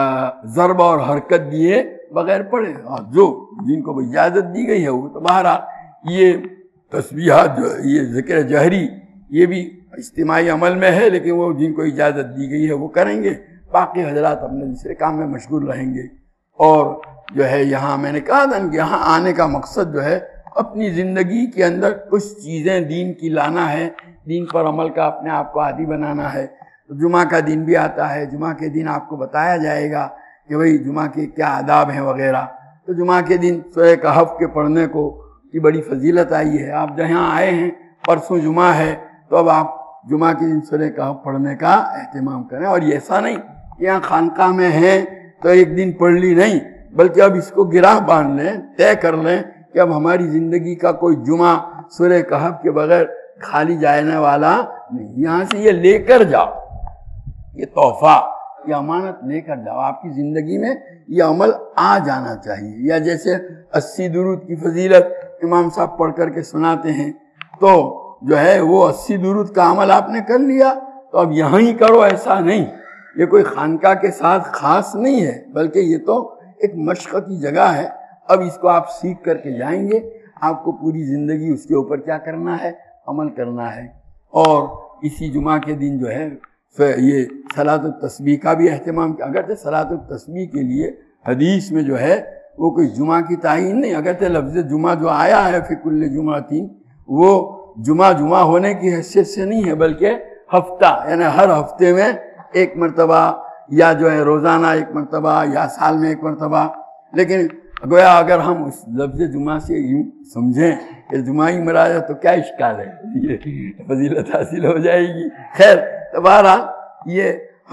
ضرب اور حرکت دیے بغیر پڑھے، اور جو جن کو اجازت دی گئی ہے وہ تو بہرحال یہ تسبیحات جو یہ ذکر جہری یہ بھی اجتماعی عمل میں ہے، لیکن وہ جن کو اجازت دی گئی ہے وہ کریں گے، باقی حضرات اپنے دوسرے کام میں مشغول رہیں گے۔ اور جو ہے یہاں میں نے کہا تھا کہ یہاں آنے کا مقصد جو ہے اپنی زندگی کے اندر کچھ چیزیں دین کی لانا ہے، دین پر عمل کا اپنے آپ کو عادی بنانا ہے۔ تو جمعہ کا دن بھی آتا ہے، جمعہ کے دن آپ کو بتایا جائے گا کہ بھئی جمعہ کے کیا آداب ہیں وغیرہ۔ تو جمعہ کے دن سورہ کہف کے پڑھنے کو کی بڑی فضیلت آئی ہے۔ آپ جہاں آئے ہیں پرسوں جمعہ ہے تو اب آپ جمعہ کے دن سورہ کہف پڑھنے کا اہتمام کریں، اور یہ ایسا نہیں کہ یہاں خانقاہ میں ہیں تو ایک دن پڑھ لی نہیں، بلکہ اب اس کو گراہ باندھ لیں، طے کر لیں کہ اب ہماری زندگی کا کوئی جمعہ سورہ کہف کے بغیر خالی جانے والا نہیں، یہاں سے یہ لے کر جاؤ، یہ تحفہ یہ امانت لے کر جاؤ، آپ کی زندگی میں یہ عمل آ جانا چاہیے۔ یا جیسے 80 درود کی فضیلت امام صاحب پڑھ کر کے سناتے ہیں، تو جو ہے وہ 80 درود کا عمل آپ نے کر لیا تو اب یہاں ہی کرو، ایسا نہیں، یہ کوئی خانقاہ کے ساتھ خاص نہیں ہے، بلکہ یہ تو ایک مشق کی جگہ ہے۔ اب اس کو آپ سیکھ کر کے جائیں گے، آپ کو پوری زندگی اس کے اوپر کیا کرنا ہے، عمل کرنا ہے۔ اور اسی جمعہ کے دن جو ہے یہ صلاۃ التسبیح کا بھی اہتمام کیا، اگرچہ صلاۃ التسبیح کے لیے حدیث میں جو ہے وہ کوئی جمعہ کی تعین نہیں، اگرچہ لفظ جمعہ جو آیا ہے فی کل جمعۃ، وہ جمعہ ہونے کی حیثیت سے نہیں ہے، بلکہ ہفتہ، یعنی ہر ہفتے میں ایک مرتبہ، یا جو ہے روزانہ ایک مرتبہ، یا سال میں ایک مرتبہ۔ لیکن گویا اگر ہم اس لفظ جمعہ سے یوں سمجھیں کہ جمعہ ہی مراد ہے تو کیا اشکال ہے، یہ فضیلت حاصل ہو جائے گی۔ خیر، تو بہرحال یہ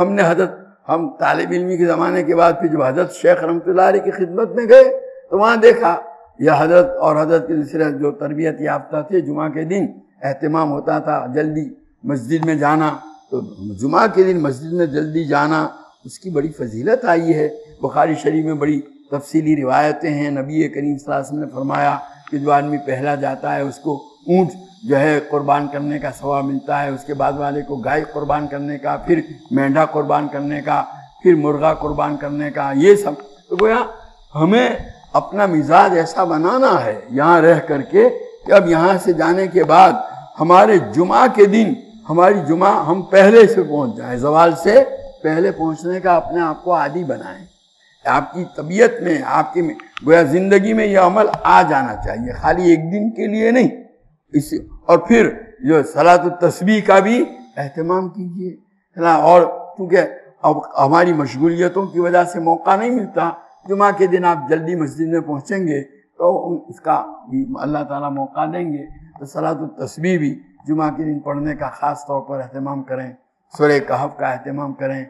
ہم طالب علمی کے زمانے کے بعد پھر جب حضرت شیخ رحمۃ اللہ علیہ کی خدمت میں گئے تو وہاں دیکھا یہ حضرت اور حضرت کے دوسرے جو تربیت یافتہ تھے، جمعہ کے دن اہتمام ہوتا تھا جلدی مسجد میں جانا، تو جمعہ کے دن مسجد میں جلدی جانا اس کی بڑی فضیلت آئی ہے۔ بخاری شریف میں بڑی تفصیلی روایتیں ہیں، نبی کریم صلی اللہ علیہ وسلم نے فرمایا کہ جو آدمی پہلا جاتا ہے اس کو اونٹ جو ہے قربان کرنے کا ثواب ملتا ہے، اس کے بعد والے کو گائے قربان کرنے کا، پھر مینڈھا قربان کرنے کا، پھر مرغا قربان کرنے کا، یہ سب۔ تو گویا ہمیں اپنا مزاج ایسا بنانا ہے یہاں رہ کر کے کہ اب یہاں سے جانے کے بعد ہمارے جمعہ کے دن ہماری جمعہ ہم پہلے سے پہنچ جائیں، زوال سے پہلے پہنچنے کا اپنے آپ کو عادی بنائیں۔ آپ کی طبیعت میں، آپ کی گویا زندگی میں یہ عمل آ جانا چاہیے، خالی ایک دن کے لیے نہیں۔ اور پھر جو صلاۃ التسبیح کا بھی اہتمام کیجیے، اور کیونکہ اب ہماری مشغولیتوں کی وجہ سے موقع نہیں ملتا، جمعہ کے دن آپ جلدی مسجد میں پہنچیں گے تو اس کا اللہ تعالیٰ موقع دیں گے۔ تو صلاۃ التسبیح بھی جمعہ کے دن پڑھنے کا خاص طور پر اہتمام کریں، سورہ کہف کا اہتمام کریں،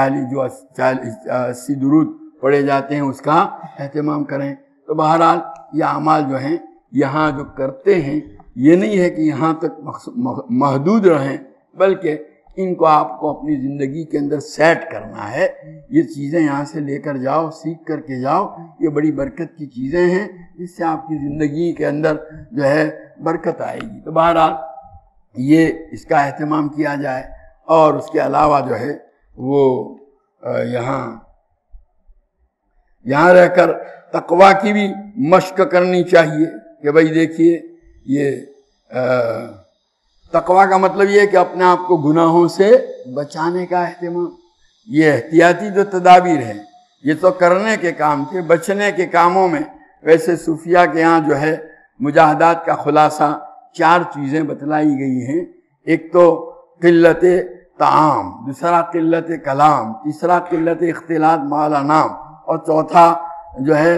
80 درود پڑھے جاتے ہیں اس کا اہتمام کریں۔ تو بہرحال یہ اعمال جو ہیں یہاں جو کرتے ہیں یہ نہیں ہے کہ یہاں تک محدود رہیں، بلکہ ان کو آپ کو اپنی زندگی کے اندر سیٹ کرنا ہے۔ یہ چیزیں یہاں سے لے کر جاؤ، سیکھ کر کے جاؤ، یہ بڑی برکت کی چیزیں ہیں، جس سے آپ کی زندگی کے اندر جو ہے برکت آئے گی۔ تو بہرحال یہ اس کا اہتمام کیا جائے، اور اس کے علاوہ جو ہے وہ یہاں رہ کر تقویٰ کی بھی مشق کرنی چاہیے کہ بھائی دیکھیے، یہ تقویٰ کا مطلب یہ ہے کہ اپنے آپ کو گناہوں سے بچانے کا اہتمام۔ یہ احتیاطی جو تدابیر ہیں یہ تو کرنے کے کام تھے، بچنے کے کاموں میں ویسے صوفیہ کے یہاں جو ہے مجاہدات کا خلاصہ 4 چیزیں بتلائی گئی ہیں۔ ایک تو قلت طعام، دوسرا قلت کلام، تیسرا قلت اختلاط مع الانام، اور چوتھا جو ہے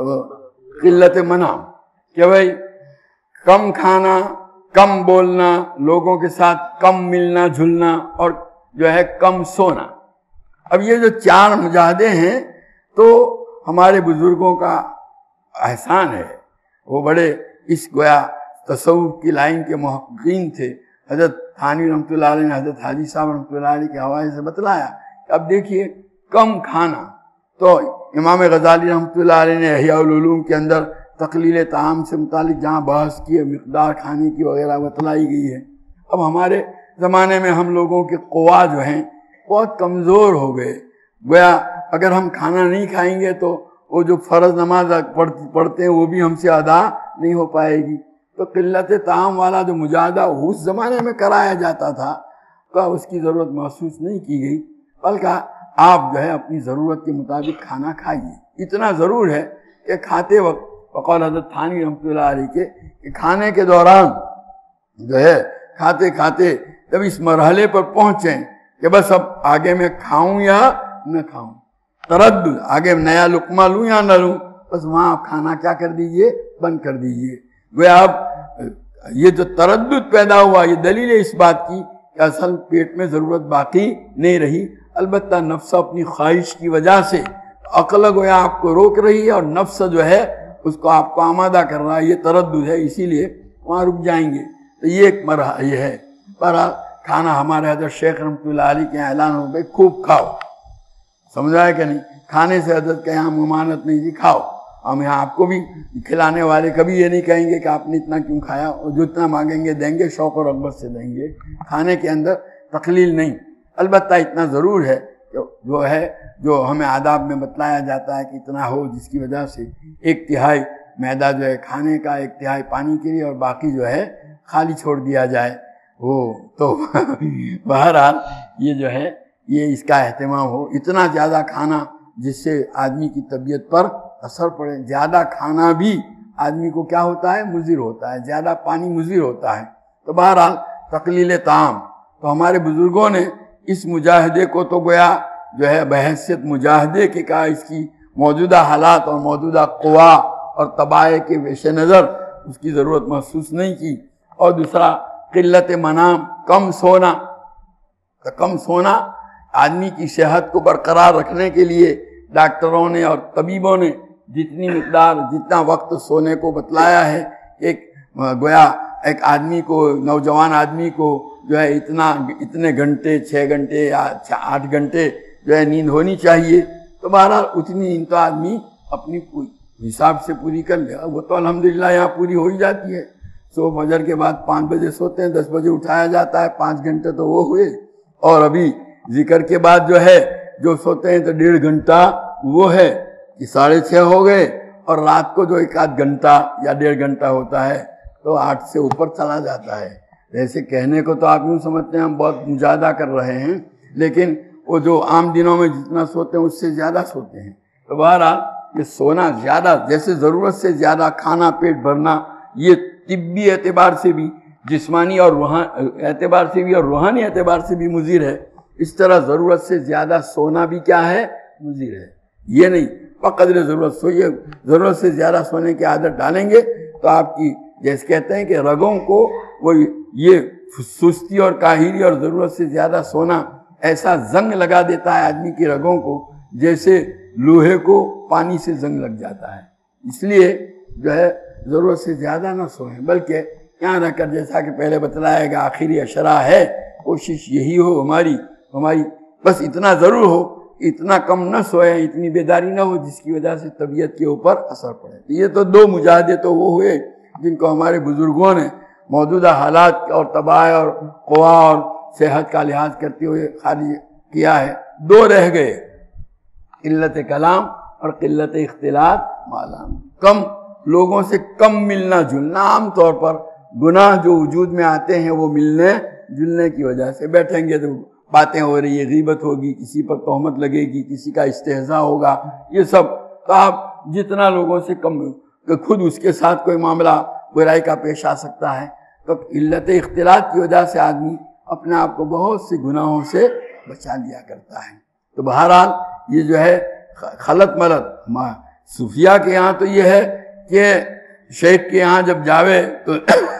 قلت منام، کہ بھائی کم کھانا، کم بولنا، لوگوں کے ساتھ کم ملنا جھلنا، اور جو ہے کم سونا۔ اب یہ جو 4 مجاہدے ہیں تو ہمارے بزرگوں کا احسان ہے، وہ بڑے اس گویا تصوف کی لائن کے محققین تھے۔ حضرت تھانوی رحمۃ اللہ علیہ نے حضرت حاجی صاحب رحمۃ اللہ علیہ کے حوالے سے بتلایا۔ اب دیکھیے کم کھانا، تو امام غزالی رحمۃ اللہ علیہ نے احیاء العلوم کے اندر تقلیل طعام سے متعلق جہاں بحث کی ہے، مقدار کھانے کی وغیرہ بتلائی گئی ہے۔ اب ہمارے زمانے میں ہم لوگوں کے قوا جو ہیں بہت کمزور ہو گئے، گویا اگر ہم کھانا نہیں کھائیں گے تو وہ جو فرض نماز پڑھتے ہیں وہ بھی ہم سے ادا نہیں ہو پائے گی۔ تو قلت طعام والا جو مجاہدہ اس زمانے میں کرایا جاتا تھا کا اس کی ضرورت محسوس نہیں کی گئی، بلکہ آپ جو ہے اپنی ضرورت کے مطابق کھانا کھائیے۔ اتنا ضرور ہے کہ کھاتے وقت بقول حضرت تھانوی رحمۃ اللہ علیہ کے کہ کھانے کے دوران جو ہے کھاتے کھاتے جب اس مرحلے پر پہنچیں کہ بس اب آگے میں کھاؤں یا نہ کھاؤں، تردد، آگے نیا لقمہ لوں یا نہ لوں، بس وہاں آپ کھانا کیا کر دیجئے، بند کر دیجئے۔ گویا اب یہ جو تردد پیدا ہوا یہ دلیل ہے اس بات کی کہ اصل پیٹ میں ضرورت باقی نہیں رہی، البتہ نفس اپنی خواہش کی وجہ سے عقل گویا آپ کو روک رہی ہے، اور نفس جو ہے اس کو آپ کو آمادہ کر رہا ہے، یہ تردد ہے، اسی لیے وہاں رک جائیں گے۔ تو یہ ایک مرحلہ یہ ہے۔ بہرحال کھانا ہمارے حضرت شیخ رحمۃ اللہ علیہ کے اعلان ہو گئے خوب کھاؤ، سمجھا ہے کہ نہیں؟ کھانے سے حضرت کے یہاں ممانعت نہیں جی کھاؤ، ہم یہاں آپ کو بھی کھلانے والے کبھی یہ نہیں کہیں گے کہ آپ نے اتنا کیوں کھایا، اور جو اتنا مانگیں گے دیں گے، شوق اور رغبت سے دیں گے، کھانے کے اندر تقلیل نہیں۔ البتہ اتنا ضرور ہے جو ہے جو ہمیں آداب میں بتلایا جاتا ہے کہ اتنا ہو جس کی وجہ سے 1/3 معدہ جو ہے کھانے کا، 1/3 پانی کے لیے، اور باقی جو ہے خالی چھوڑ دیا جائے وہ تو بہرحال یہ جو ہے یہ اس کا اہتمام ہو۔ اتنا زیادہ کھانا جس سے آدمی کی طبیعت پر اثر پڑے، زیادہ کھانا بھی آدمی کو کیا ہوتا ہے؟ مضر ہوتا ہے، زیادہ پانی مضر ہوتا ہے۔ تو بہرحال تقلیل طعام، تو ہمارے بزرگوں نے اس مجاہدے کو تو گویا جو ہے بحیثیت مجاہدے کے کہا، اس کی موجودہ حالات اور موجودہ قوا اور تباہ کے پیش نظر اس کی ضرورت محسوس نہیں کی۔ اور دوسرا قلت منام، کم سونا، تو کم سونا آدمی کی صحت کو برقرار رکھنے کے لیے ڈاکٹروں نے اور طبیبوں نے جتنی مقدار جتنا وقت سونے کو بتلایا ہے، ایک گویا ایک آدمی کو، نوجوان آدمی کو جو ہے اتنے گھنٹے، 6 گھنٹے یا 8 گھنٹے جو ہے نیند ہونی چاہیے، تو بہرحال اتنی نیند تو آدمی اپنی حساب سے پوری کر لے، وہ تو الحمدللہ یہاں پوری ہو ہی جاتی ہے۔ صبح فجر کے بعد 5 بجے سوتے ہیں، 10 بجے اٹھایا جاتا ہے، 5 گھنٹے تو وہ ہوئے، اور ابھی ذکر کے بعد جو ہے جو سوتے ہیں تو 1.5 گھنٹہ وہ ہے کہ 6:30 ہو گئے، اور رات کو جو 1 گھنٹہ یا 1.5 گھنٹہ ہوتا ہے تو 8 سے اوپر چلا جاتا ہے۔ ایسے کہنے کو تو آپ یوں سمجھتے ہیں ہم بہت مجاہدہ کر رہے ہیں، لیکن وہ جو عام دنوں میں جتنا سوتے ہیں اس سے زیادہ سوتے ہیں۔ تو بہرحال یہ سونا زیادہ، جیسے ضرورت سے زیادہ کھانا پیٹ بھرنا، یہ طبی اعتبار سے بھی، جسمانی اور اعتبار سے بھی اور روحانی اعتبار سے بھی مضر ہے، اس طرح ضرورت سے زیادہ سونا بھی کیا ہے؟ مضر ہے۔ یہ نہیں بقدر ضرورت سوئیے، ضرورت سے زیادہ سونے کی عادت ڈالیں گے تو آپ کی، جیسے کہتے ہیں کہ رگوں کو وہ یہ سستی اور کاہلی اور ضرورت سے زیادہ سونا ایسا زنگ لگا دیتا ہے آدمی کی رگوں کو، جیسے لوہے کو پانی سے زنگ لگ جاتا ہے۔ اس لیے جو ہے ضرورت سے زیادہ نہ سوئیں، بلکہ یہاں رہ کر جیسا کہ پہلے بتلایا گا آخری اشرا ہے، کوشش یہی ہو ہماری بس اتنا ضرور ہو، اتنا کم نہ سوئیں، اتنی بیداری نہ ہو جس کی وجہ سے طبیعت کے اوپر اثر پڑے۔ یہ تو 2 مجاہدے تو وہ ہوئے جن کو ہمارے بزرگوں نے موجودہ حالات اور تباہ اور قوا اور صحت کا لحاظ کرتے ہوئے خالی کیا ہے۔ 2 رہ گئے، قلت کلام اور قلت اختلاط معلوم، کم لوگوں سے کم ملنا جلنا۔ عام طور پر گناہ جو وجود میں آتے ہیں وہ ملنے جلنے کی وجہ سے، بیٹھیں گے تو باتیں ہو رہی ہے، غیبت ہوگی، کسی پر تہمت لگے گی، کسی کا استہزاء ہوگا، یہ سب تو آپ جتنا لوگوں سے کم، کہ خود اس کے ساتھ کوئی معاملہ برائی کا پیش آ سکتا ہے، تو علت اختلاط کی وجہ سے آدمی اپنے آپ کو بہت سے گناہوں سے بچا لیا کرتا ہے۔ تو بہرحال یہ جو ہے خلط ملط، صوفیہ کے یہاں تو یہ ہے کہ شیخ کے یہاں جب جاوے تو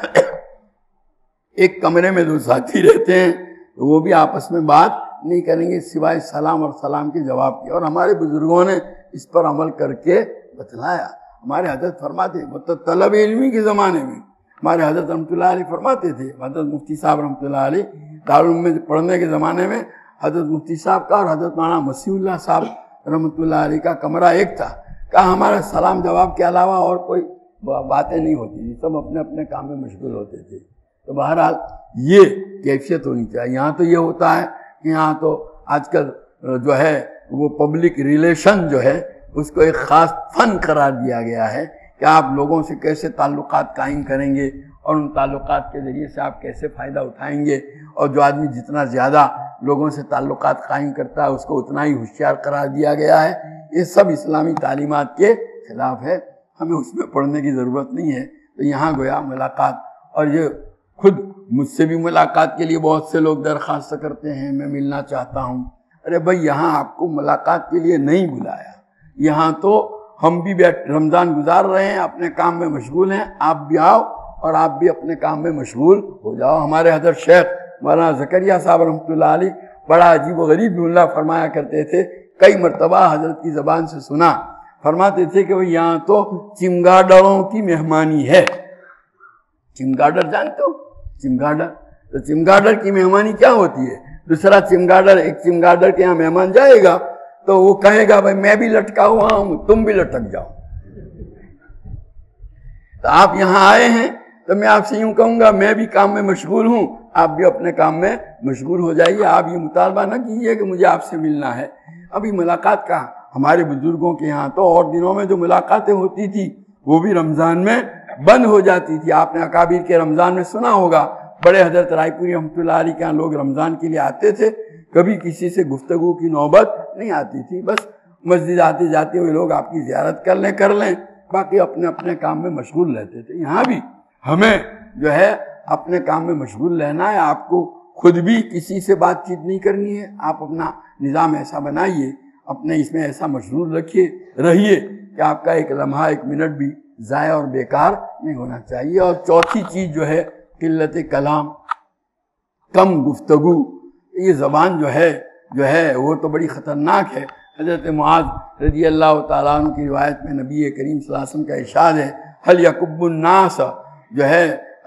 ایک کمرے میں 2 ساتھی رہتے ہیں، تو وہ بھی آپس میں بات نہیں کریں گے سوائے سلام اور سلام کے جواب کے، اور ہمارے بزرگوں نے اس پر عمل کر کے بتلایا۔ ہمارے حضرت فرماتے ہیں، مطلب طلب علمی کے زمانے میں ہمارے حضرت رحمۃ اللہ علیہ فرماتے تھے، حضرت مفتی صاحب رحمۃ اللہ علیہ دارالعلوم میں پڑھنے کے زمانے میں حضرت مفتی صاحب کا اور حضرت مولانا مسیح اللہ صاحب رحمۃ اللہ علیہ کا کمرہ ایک تھا۔ کہا ہمارا سلام جواب کے علاوہ اور کوئی باتیں نہیں ہوتی تھی، سب اپنے اپنے کام میں مشغول ہوتے تھے۔ تو بہرحال یہ کیفیت ہونی چاہیے۔ یہاں تو یہ ہوتا ہے کہ یہاں تو آج کل جو ہے وہ پبلک ریلیشن جو ہے اس کو ایک خاص فن قرار دیا گیا ہے کہ آپ لوگوں سے کیسے تعلقات قائم کریں گے اور ان تعلقات کے ذریعے سے آپ کیسے فائدہ اٹھائیں گے، اور جو آدمی جتنا زیادہ لوگوں سے تعلقات قائم کرتا ہے اس کو اتنا ہی ہوشیار قرار دیا گیا ہے۔ یہ سب اسلامی تعلیمات کے خلاف ہے، ہمیں اس میں پڑھنے کی ضرورت نہیں ہے۔ تو یہاں گویا ملاقات، اور یہ خود مجھ سے بھی ملاقات کے لیے بہت سے لوگ درخواست کرتے ہیں، میں ملنا چاہتا ہوں۔ ارے بھائی یہاں آپ کو ملاقات کے لیے نہیں بلایا، یہاں تو ہم بھی رمضان گزار رہے ہیں، اپنے کام میں مشغول ہیں، آپ بھی آؤ اور آپ بھی اپنے کام میں مشغول ہو جاؤ۔ ہمارے حضرت شیخ مولانا زکریا صاحب رحمۃ اللہ علیہ بڑا عجیب و غریب جملہ فرمایا کرتے تھے، کئی مرتبہ حضرت کی زبان سے سنا، فرماتے تھے کہ یہاں تو چمگاڈروں کی مہمانی ہے۔ چمگاڈر جانتے ہو؟ چمگاڈر، تو چمگاڈر کی مہمانی کیا ہوتی ہے؟ دوسرا چمگاڈر، ایک چمگاڈر کے یہاں مہمان جائے گا تو وہ کہے گا بھائی میں بھی لٹکا ہوا ہوں، تم بھی لٹک جاؤ۔ تو آپ یہاں آئے ہیں تو میں آپ سے یوں کہوں گا میں بھی کام میں مشغول ہوں، آپ بھی اپنے کام میں مشغول ہو جائیے۔ آپ یہ مطالبہ نہ کیجیے کہ مجھے آپ سے ملنا ہے۔ ابھی ملاقات کا ہمارے بزرگوں کے یہاں تو اور دنوں میں جو ملاقاتیں ہوتی تھی وہ بھی رمضان میں بند ہو جاتی تھی۔ آپ نے اکابر کے رمضان میں سنا ہوگا، بڑے حضرت رائے پوری رحمۃ اللہ علیہ کے یہاں لوگ رمضان کے لیے آتے تھے، کبھی کسی سے گفتگو کی نوبت نہیں آتی تھی، بس مسجد آتے جاتے ہوئے لوگ آپ کی زیارت کر لیں، باقی اپنے اپنے کام میں مشغول رہتے تھے۔ یہاں بھی ہمیں جو ہے اپنے کام میں مشغول رہنا ہے، آپ کو خود بھی کسی سے بات چیت نہیں کرنی ہے، آپ اپنا نظام ایسا بنائیے، اپنے اس میں ایسا مشغول رہیے کہ آپ کا ایک لمحہ ایک منٹ بھی ضائع اور بیکار نہیں ہونا چاہیے۔ اور چوتھی چیز جو ہے قلت کلام، کم گفتگو۔ یہ زبان جو ہے وہ تو بڑی خطرناک ہے۔ حضرت معاذ رضی اللہ تعالیٰ عنہ کی روایت میں نبی کریم صلی اللہ علیہ وسلم کا ارشاد ہے، هل یکب الناس جو ہے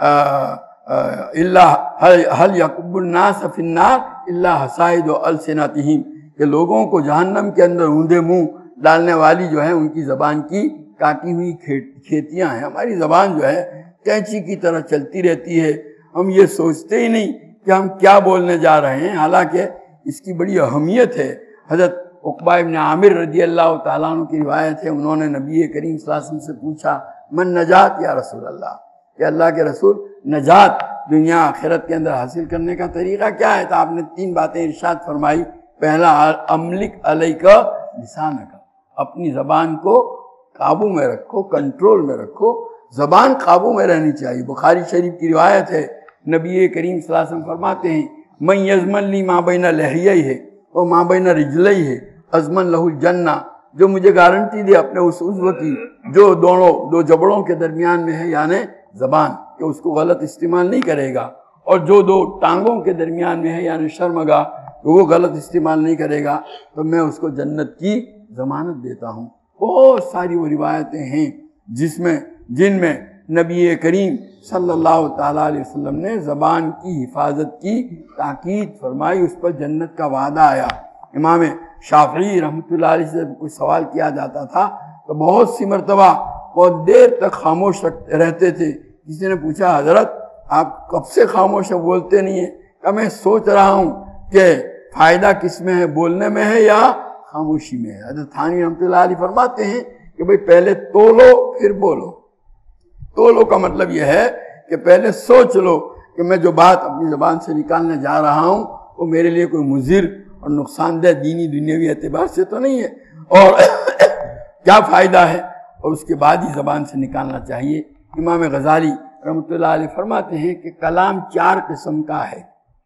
هل یکب الناس فی النار الا حصائد السنتہم، کہ لوگوں کو جہنم کے اندر اوندے منہ ڈالنے والی جو ہے ان کی زبان کی کاٹی ہوئی کھیتیاں ہیں۔ ہماری زبان جو ہے کینچی کی طرح چلتی رہتی ہے، ہم یہ سوچتے ہی نہیں کہ ہم کیا بولنے جا رہے ہیں، حالانکہ اس کی بڑی اہمیت ہے۔ حضرت عقبہ ابن عامر رضی اللہ تعالیٰ عنہ کی روایت ہے، انہوں نے نبی کریم صلی اللہ علیہ وسلم سے پوچھا من نجات یا رسول اللہ، کہ اللہ کے رسول نجات دنیا آخرت کے اندر حاصل کرنے کا طریقہ کیا ہے؟ تو آپ نے 3 باتیں ارشاد فرمائی۔ پہلا، املک علیک لسانک، اپنی زبان کو قابو میں رکھو، کنٹرول میں رکھو، زبان قابو میں رہنی چاہیے۔ بخاری شریف کی روایت ہے، نبی کریم صلی اللہ علیہ وسلم فرماتے ہیں من یضمن لی ما بین لحییہ و ما بین رجلیہ اضمن لہ الجنہ، جو مجھے گارنٹی دے اپنے اس عضو کی جو دو جبڑوں کے درمیان میں ہے، یعنی زبان، کہ اس کو غلط استعمال نہیں کرے گا، اور جو 2 ٹانگوں کے درمیان میں ہے یعنی شرمگاہ، وہ غلط استعمال نہیں کرے گا، تو میں اس کو جنت کی ضمانت دیتا ہوں۔ بہت ساری وہ روایتیں ہیں جن میں نبی کریم صلی اللہ تعالیٰ علیہ وسلم نے زبان کی حفاظت کی تاکید فرمائی، اس پر جنت کا وعدہ آیا۔ امام شافعی رحمۃ اللہ علیہ سے کوئی سوال کیا جاتا تھا تو بہت سی مرتبہ بہت دیر تک خاموش رہتے تھے۔ کسی نے پوچھا حضرت آپ کب سے خاموش ہیں، بولتے نہیں ہیں؟ کہ میں سوچ رہا ہوں کہ فائدہ کس میں ہے، بولنے میں ہے یا خاموشی میں ہے۔ حضرت تھانوی رحمۃ اللہ علیہ فرماتے ہیں کہ بھئی پہلے تولو پھر بولو۔ تولو کا مطلب یہ ہے کہ پہلے سوچ لو کہ میں جو بات اپنی زبان سے نکالنے جا رہا ہوں وہ میرے لیے کوئی مضر اور نقصان دہ دینی دنیاوی اعتبار سے تو نہیں ہے، اور کیا فائدہ ہے، اور اس کے بعد ہی زبان سے نکالنا چاہیے۔ امام غزالی رحمۃ اللہ علیہ فرماتے ہیں کہ کلام 4 قسم کا ہے،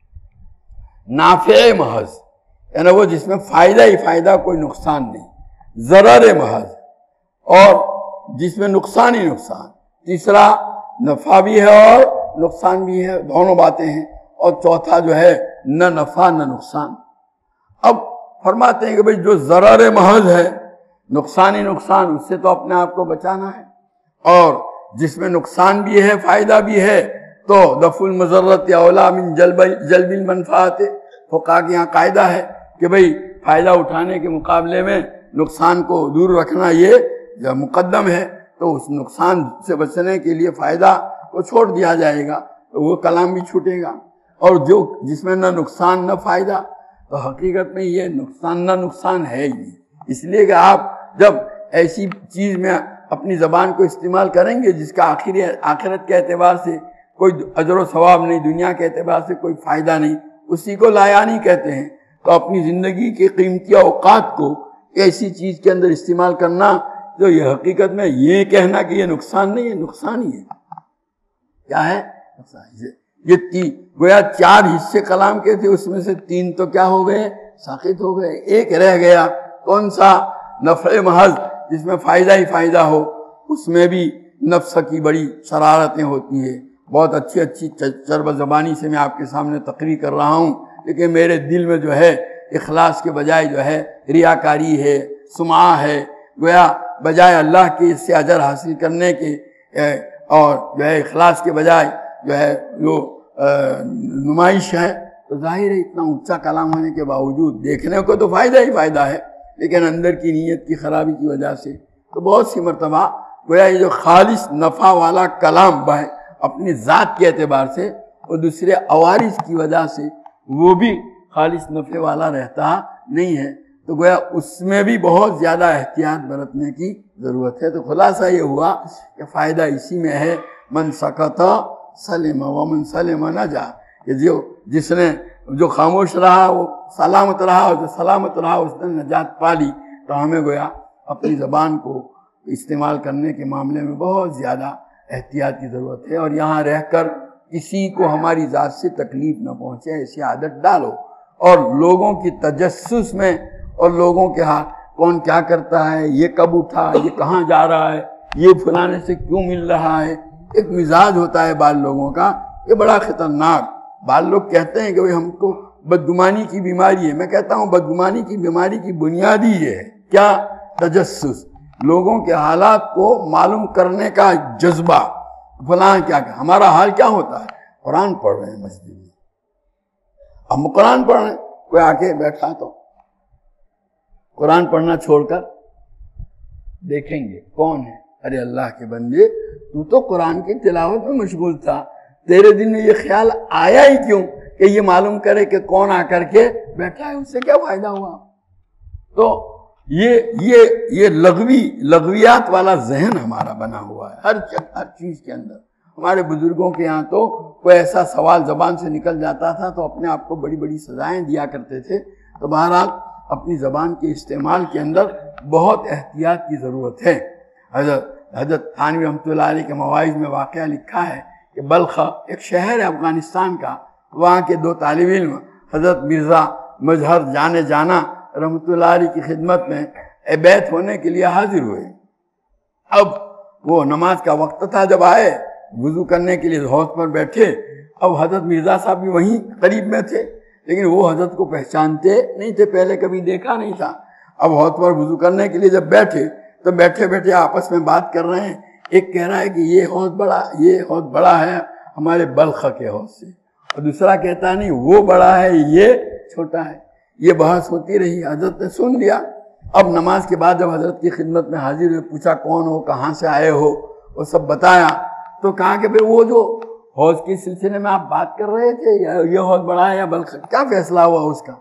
نافع محض یعنی وہ جس میں فائدہ ہی فائدہ، کوئی نقصان نہیں، ضرر محض اور جس میں نقصان ہی نقصان، تیسرا نفع بھی ہے اور نقصان بھی ہے، دونوں باتیں ہیں، اور چوتھا جو ہے نہ نفع نہ نقصان۔ اب فرماتے ہیں کہ بھئی جو ضرر محض ہے، نقصان ہی نقصان، اس سے تو اپنے آپ کو بچانا ہے، اور جس میں نقصان بھی ہے فائدہ بھی ہے تو دفع المضرۃ اولیٰ من جلب المنفعۃ۔ فقہا کے یہاں قاعدہ ہے کہ بھئی فائدہ اٹھانے کے مقابلے میں نقصان کو دور رکھنا یہ جب مقدم ہے، تو اس نقصان سے بچنے کے لیے فائدہ کو چھوڑ دیا جائے گا، تو وہ کلام بھی چھوٹے گا۔ اور جس میں نہ نقصان نہ فائدہ، تو حقیقت میں یہ نقصان نہ نقصان ہے ہی نہیں۔ اس لیے کہ آپ جب ایسی چیز میں اپنی زبان کو استعمال کریں گے جس کا آخرت کے اعتبار سے کوئی اجر و ثواب نہیں، دنیا کے اعتبار سے کوئی فائدہ نہیں، اسی کو لایانی کہتے ہیں۔ تو اپنی زندگی کے قیمتی اوقات کو ایسی چیز کے اندر استعمال کرنا جو یہ حقیقت میں یہ کہنا کہ یہ نقصان نہیں ہے، نقصان ہی ہے۔ کیا ہے؟ نقصان۔ یہ گویا 4 حصے کلام کے تھے، اس میں سے 3 تو کیا ہو گئے؟ ساقط ہو گئے۔ ایک رہ گیا، کون سا؟ نفع محض، جس میں فائدہ ہی فائدہ ہو۔ اس میں بھی نفس کی بڑی شرارتیں ہوتی ہیں۔ بہت اچھی چرب زبانی سے میں آپ کے سامنے تقریر کر رہا ہوں، لیکن میرے دل میں جو ہے اخلاص کے بجائے جو ہے ریاکاری ہے، سمعہ ہے، گویا بجائے اللہ کے اس سے اجر حاصل کرنے کے، اور جو ہے اخلاص کے بجائے جو ہے جو نمائش ہے، تو ظاہر ہے اتنا اونچا کلام ہونے کے باوجود دیکھنے کو تو فائدہ ہی فائدہ ہے، لیکن اندر کی نیت کی خرابی کی وجہ سے تو بہت سی مرتبہ گویا یہ جو خالص نفع والا کلام ہے اپنی ذات کے اعتبار سے اور دوسرے عوارض کی وجہ سے وہ بھی خالص نفع والا رہتا نہیں ہے، تو گویا اس میں بھی بہت زیادہ احتیاط برتنے کی ضرورت ہے۔ تو خلاصہ یہ ہوا کہ فائدہ اسی میں ہے، من سکت سلم ومن سلم نجا، کہ جس نے جو خاموش رہا وہ سلامت رہا، اور جو سلامت رہا اس نے نجات پا لی۔ تو ہمیں گویا اپنی زبان کو استعمال کرنے کے معاملے میں بہت زیادہ احتیاط کی ضرورت ہے، اور یہاں رہ کر کسی کو ہماری ذات سے تکلیف نہ پہنچے ایسی عادت ڈالو، اور لوگوں کی تجسس میں اور لوگوں کے ہاں کون کیا کرتا ہے، یہ کب اٹھا، یہ کہاں جا رہا ہے، یہ فلانے سے کیوں مل رہا ہے، ایک مزاج ہوتا ہے بعض لوگوں کا، یہ بڑا خطرناک۔ بعض لوگ کہتے ہیں کہ ہم کو بدگمانی کی بیماری ہے، میں کہتا ہوں بدگمانی کی بیماری کی بنیادی یہ ہے کیا؟ تجسس، لوگوں کے حالات کو معلوم کرنے کا جذبہ، فلاں کیا کہ ہمارا حال کیا ہوتا ہے، قرآن پڑھ رہے ہیں مسجد میں، ہم قرآن پڑھ رہے ہیں، کوئی آ کے بیٹھا تو قرآن پڑھنا چھوڑ کر دیکھیں گے کون ہے، ارے اللہ کے بندے تو تو قرآن کی تلاوت میں مشغول تھا، تیرے دل میں یہ خیال آیا ہی کیوں کہ یہ معلوم کرے کہ کون آ کر کے بیٹھا ہے، اس سے کیا فائدہ ہوا؟ تو یہ لغویات والا ذہن ہمارا بنا ہوا ہے ہر چیز کے اندر۔ ہمارے بزرگوں کے یہاں تو کوئی ایسا سوال زبان سے نکل جاتا تھا تو اپنے آپ کو بڑی بڑی سزائیں دیا کرتے تھے۔ تو بہرحال اپنی زبان کے استعمال کے اندر بہت احتیاط کی ضرورت ہے۔ حضرت تھانوی رحمۃ اللہ علیہ کے مواعظ میں واقعہ لکھا ہے کہ بلخ ایک شہر ہے افغانستان کا، وہاں کے دو طالب علم حضرت مرزا مظہر جانے جانا رحمۃ اللہ علیہ کی خدمت میں بیعت ہونے کے لیے حاضر ہوئے۔ اب وہ نماز کا وقت تھا، جب آئے وضو کرنے کے لیے حوض پر بیٹھے، اب حضرت مرزا صاحب بھی وہیں قریب میں تھے، لیکن وہ حضرت کو پہچانتے نہیں تھے، پہلے کبھی دیکھا نہیں تھا۔ اب حوض پر وضو کرنے کے لیے جب بیٹھے تو بیٹھے بیٹھے آپس میں بات کر رہے ہیں، ایک کہہ رہا ہے کہ یہ حوض بڑا ہے ہمارے بلخ کے حوض سے، اور دوسرا کہتا ہے نہیں وہ بڑا ہے یہ چھوٹا ہے۔ یہ بحث ہوتی رہی، حضرت نے سن لیا۔ اب نماز کے بعد جب حضرت کی خدمت میں حاضر ہوئے، پوچھا کون ہو، کہاں سے آئے ہو، وہ سب بتایا۔ تو کہا کہ بھئی وہ جو حوض کے سلسلے میں آپ بات کر رہے تھے، یہ حوض بڑا ہے یا بلخ، کیا فیصلہ ہوا اس کا؟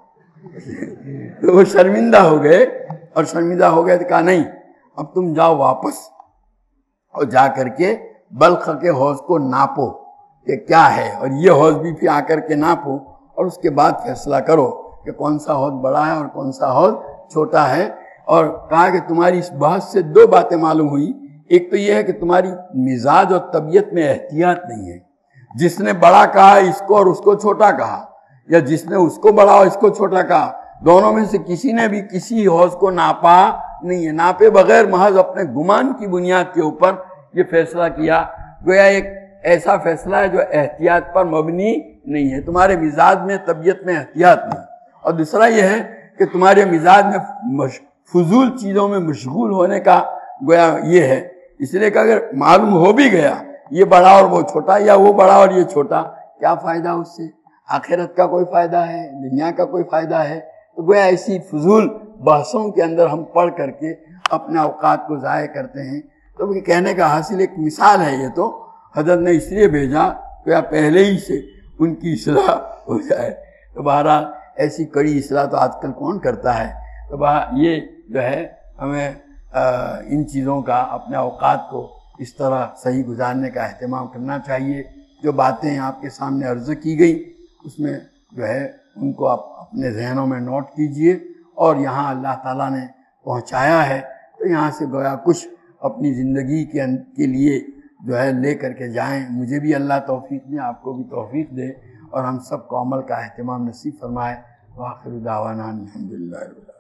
تو وہ شرمندہ ہو گئے، اور شرمندہ ہو گئے تو کہا نہیں، اب تم جاؤ واپس اور جا کر کے بلخ کے حوض کو ناپو کہ کیا ہے، اور یہ حوض بھی پھر آ کر کے ناپو، اور اس کے بعد فیصلہ کرو کہ کون سا حوض بڑا ہے اور کون سا حوض چھوٹا ہے۔ اور کہا کہ تمہاری اس بحث سے دو باتیں معلوم ہوئی، ایک تو یہ ہے کہ تمہاری مزاج اور طبیعت میں احتیاط نہیں ہے، جس نے بڑا کہا اس کو اور اس کو چھوٹا کہا، یا جس نے اس کو بڑا اور اس کو چھوٹا کہا، دونوں میں سے کسی نے بھی کسی حوض کو ناپا نہیں ہے، ناپے بغیر محض اپنے گمان کی بنیاد کے اوپر یہ فیصلہ کیا، گویا ایک ایسا فیصلہ ہے جو احتیاط پر مبنی نہیں ہے، تمہارے مزاج میں طبیعت میں احتیاط نہیں۔ اور دوسرا یہ ہے کہ تمہارے مزاج میں فضول چیزوں میں مشغول ہونے کا گویا یہ ہے، اس لیے کہ اگر معلوم ہو بھی گیا یہ بڑا اور وہ چھوٹا، یا وہ بڑا اور یہ چھوٹا، کیا فائدہ اس سے؟ آخرت کا کوئی فائدہ ہے، دنیا کا کوئی فائدہ ہے؟ تو گویا ایسی فضول بحثوں کے اندر ہم پڑھ کر کے اپنے اوقات کو ضائع کرتے ہیں۔ تو یہ کہنے کا حاصل ایک مثال ہے، یہ تو حضرت نے اس لیے بھیجا کہ پہلے ہی سے ان کی اصلاح ہو جائے۔ تو بہرحال ایسی کڑی اصلاح تو آج کل کون کرتا ہے؟ تو یہ جو ہے ہمیں ان چیزوں کا اپنے اوقات کو اس طرح صحیح گزارنے کا اہتمام کرنا چاہیے۔ جو باتیں آپ کے سامنے عرض کی گئی اس میں جو ہے ان کو آپ اپنے ذہنوں میں نوٹ کیجئے، اور یہاں اللہ تعالیٰ نے پہنچایا ہے تو یہاں سے گویا کچھ اپنی زندگی کے لیے جو ہے لے کر کے جائیں۔ مجھے بھی اللہ توفیق دے، آپ کو بھی توفیق دے، اور ہم سب کو عمل کا اہتمام نصیب فرمائے۔ وآخر دعوانا الحمدللہ رب العالمین۔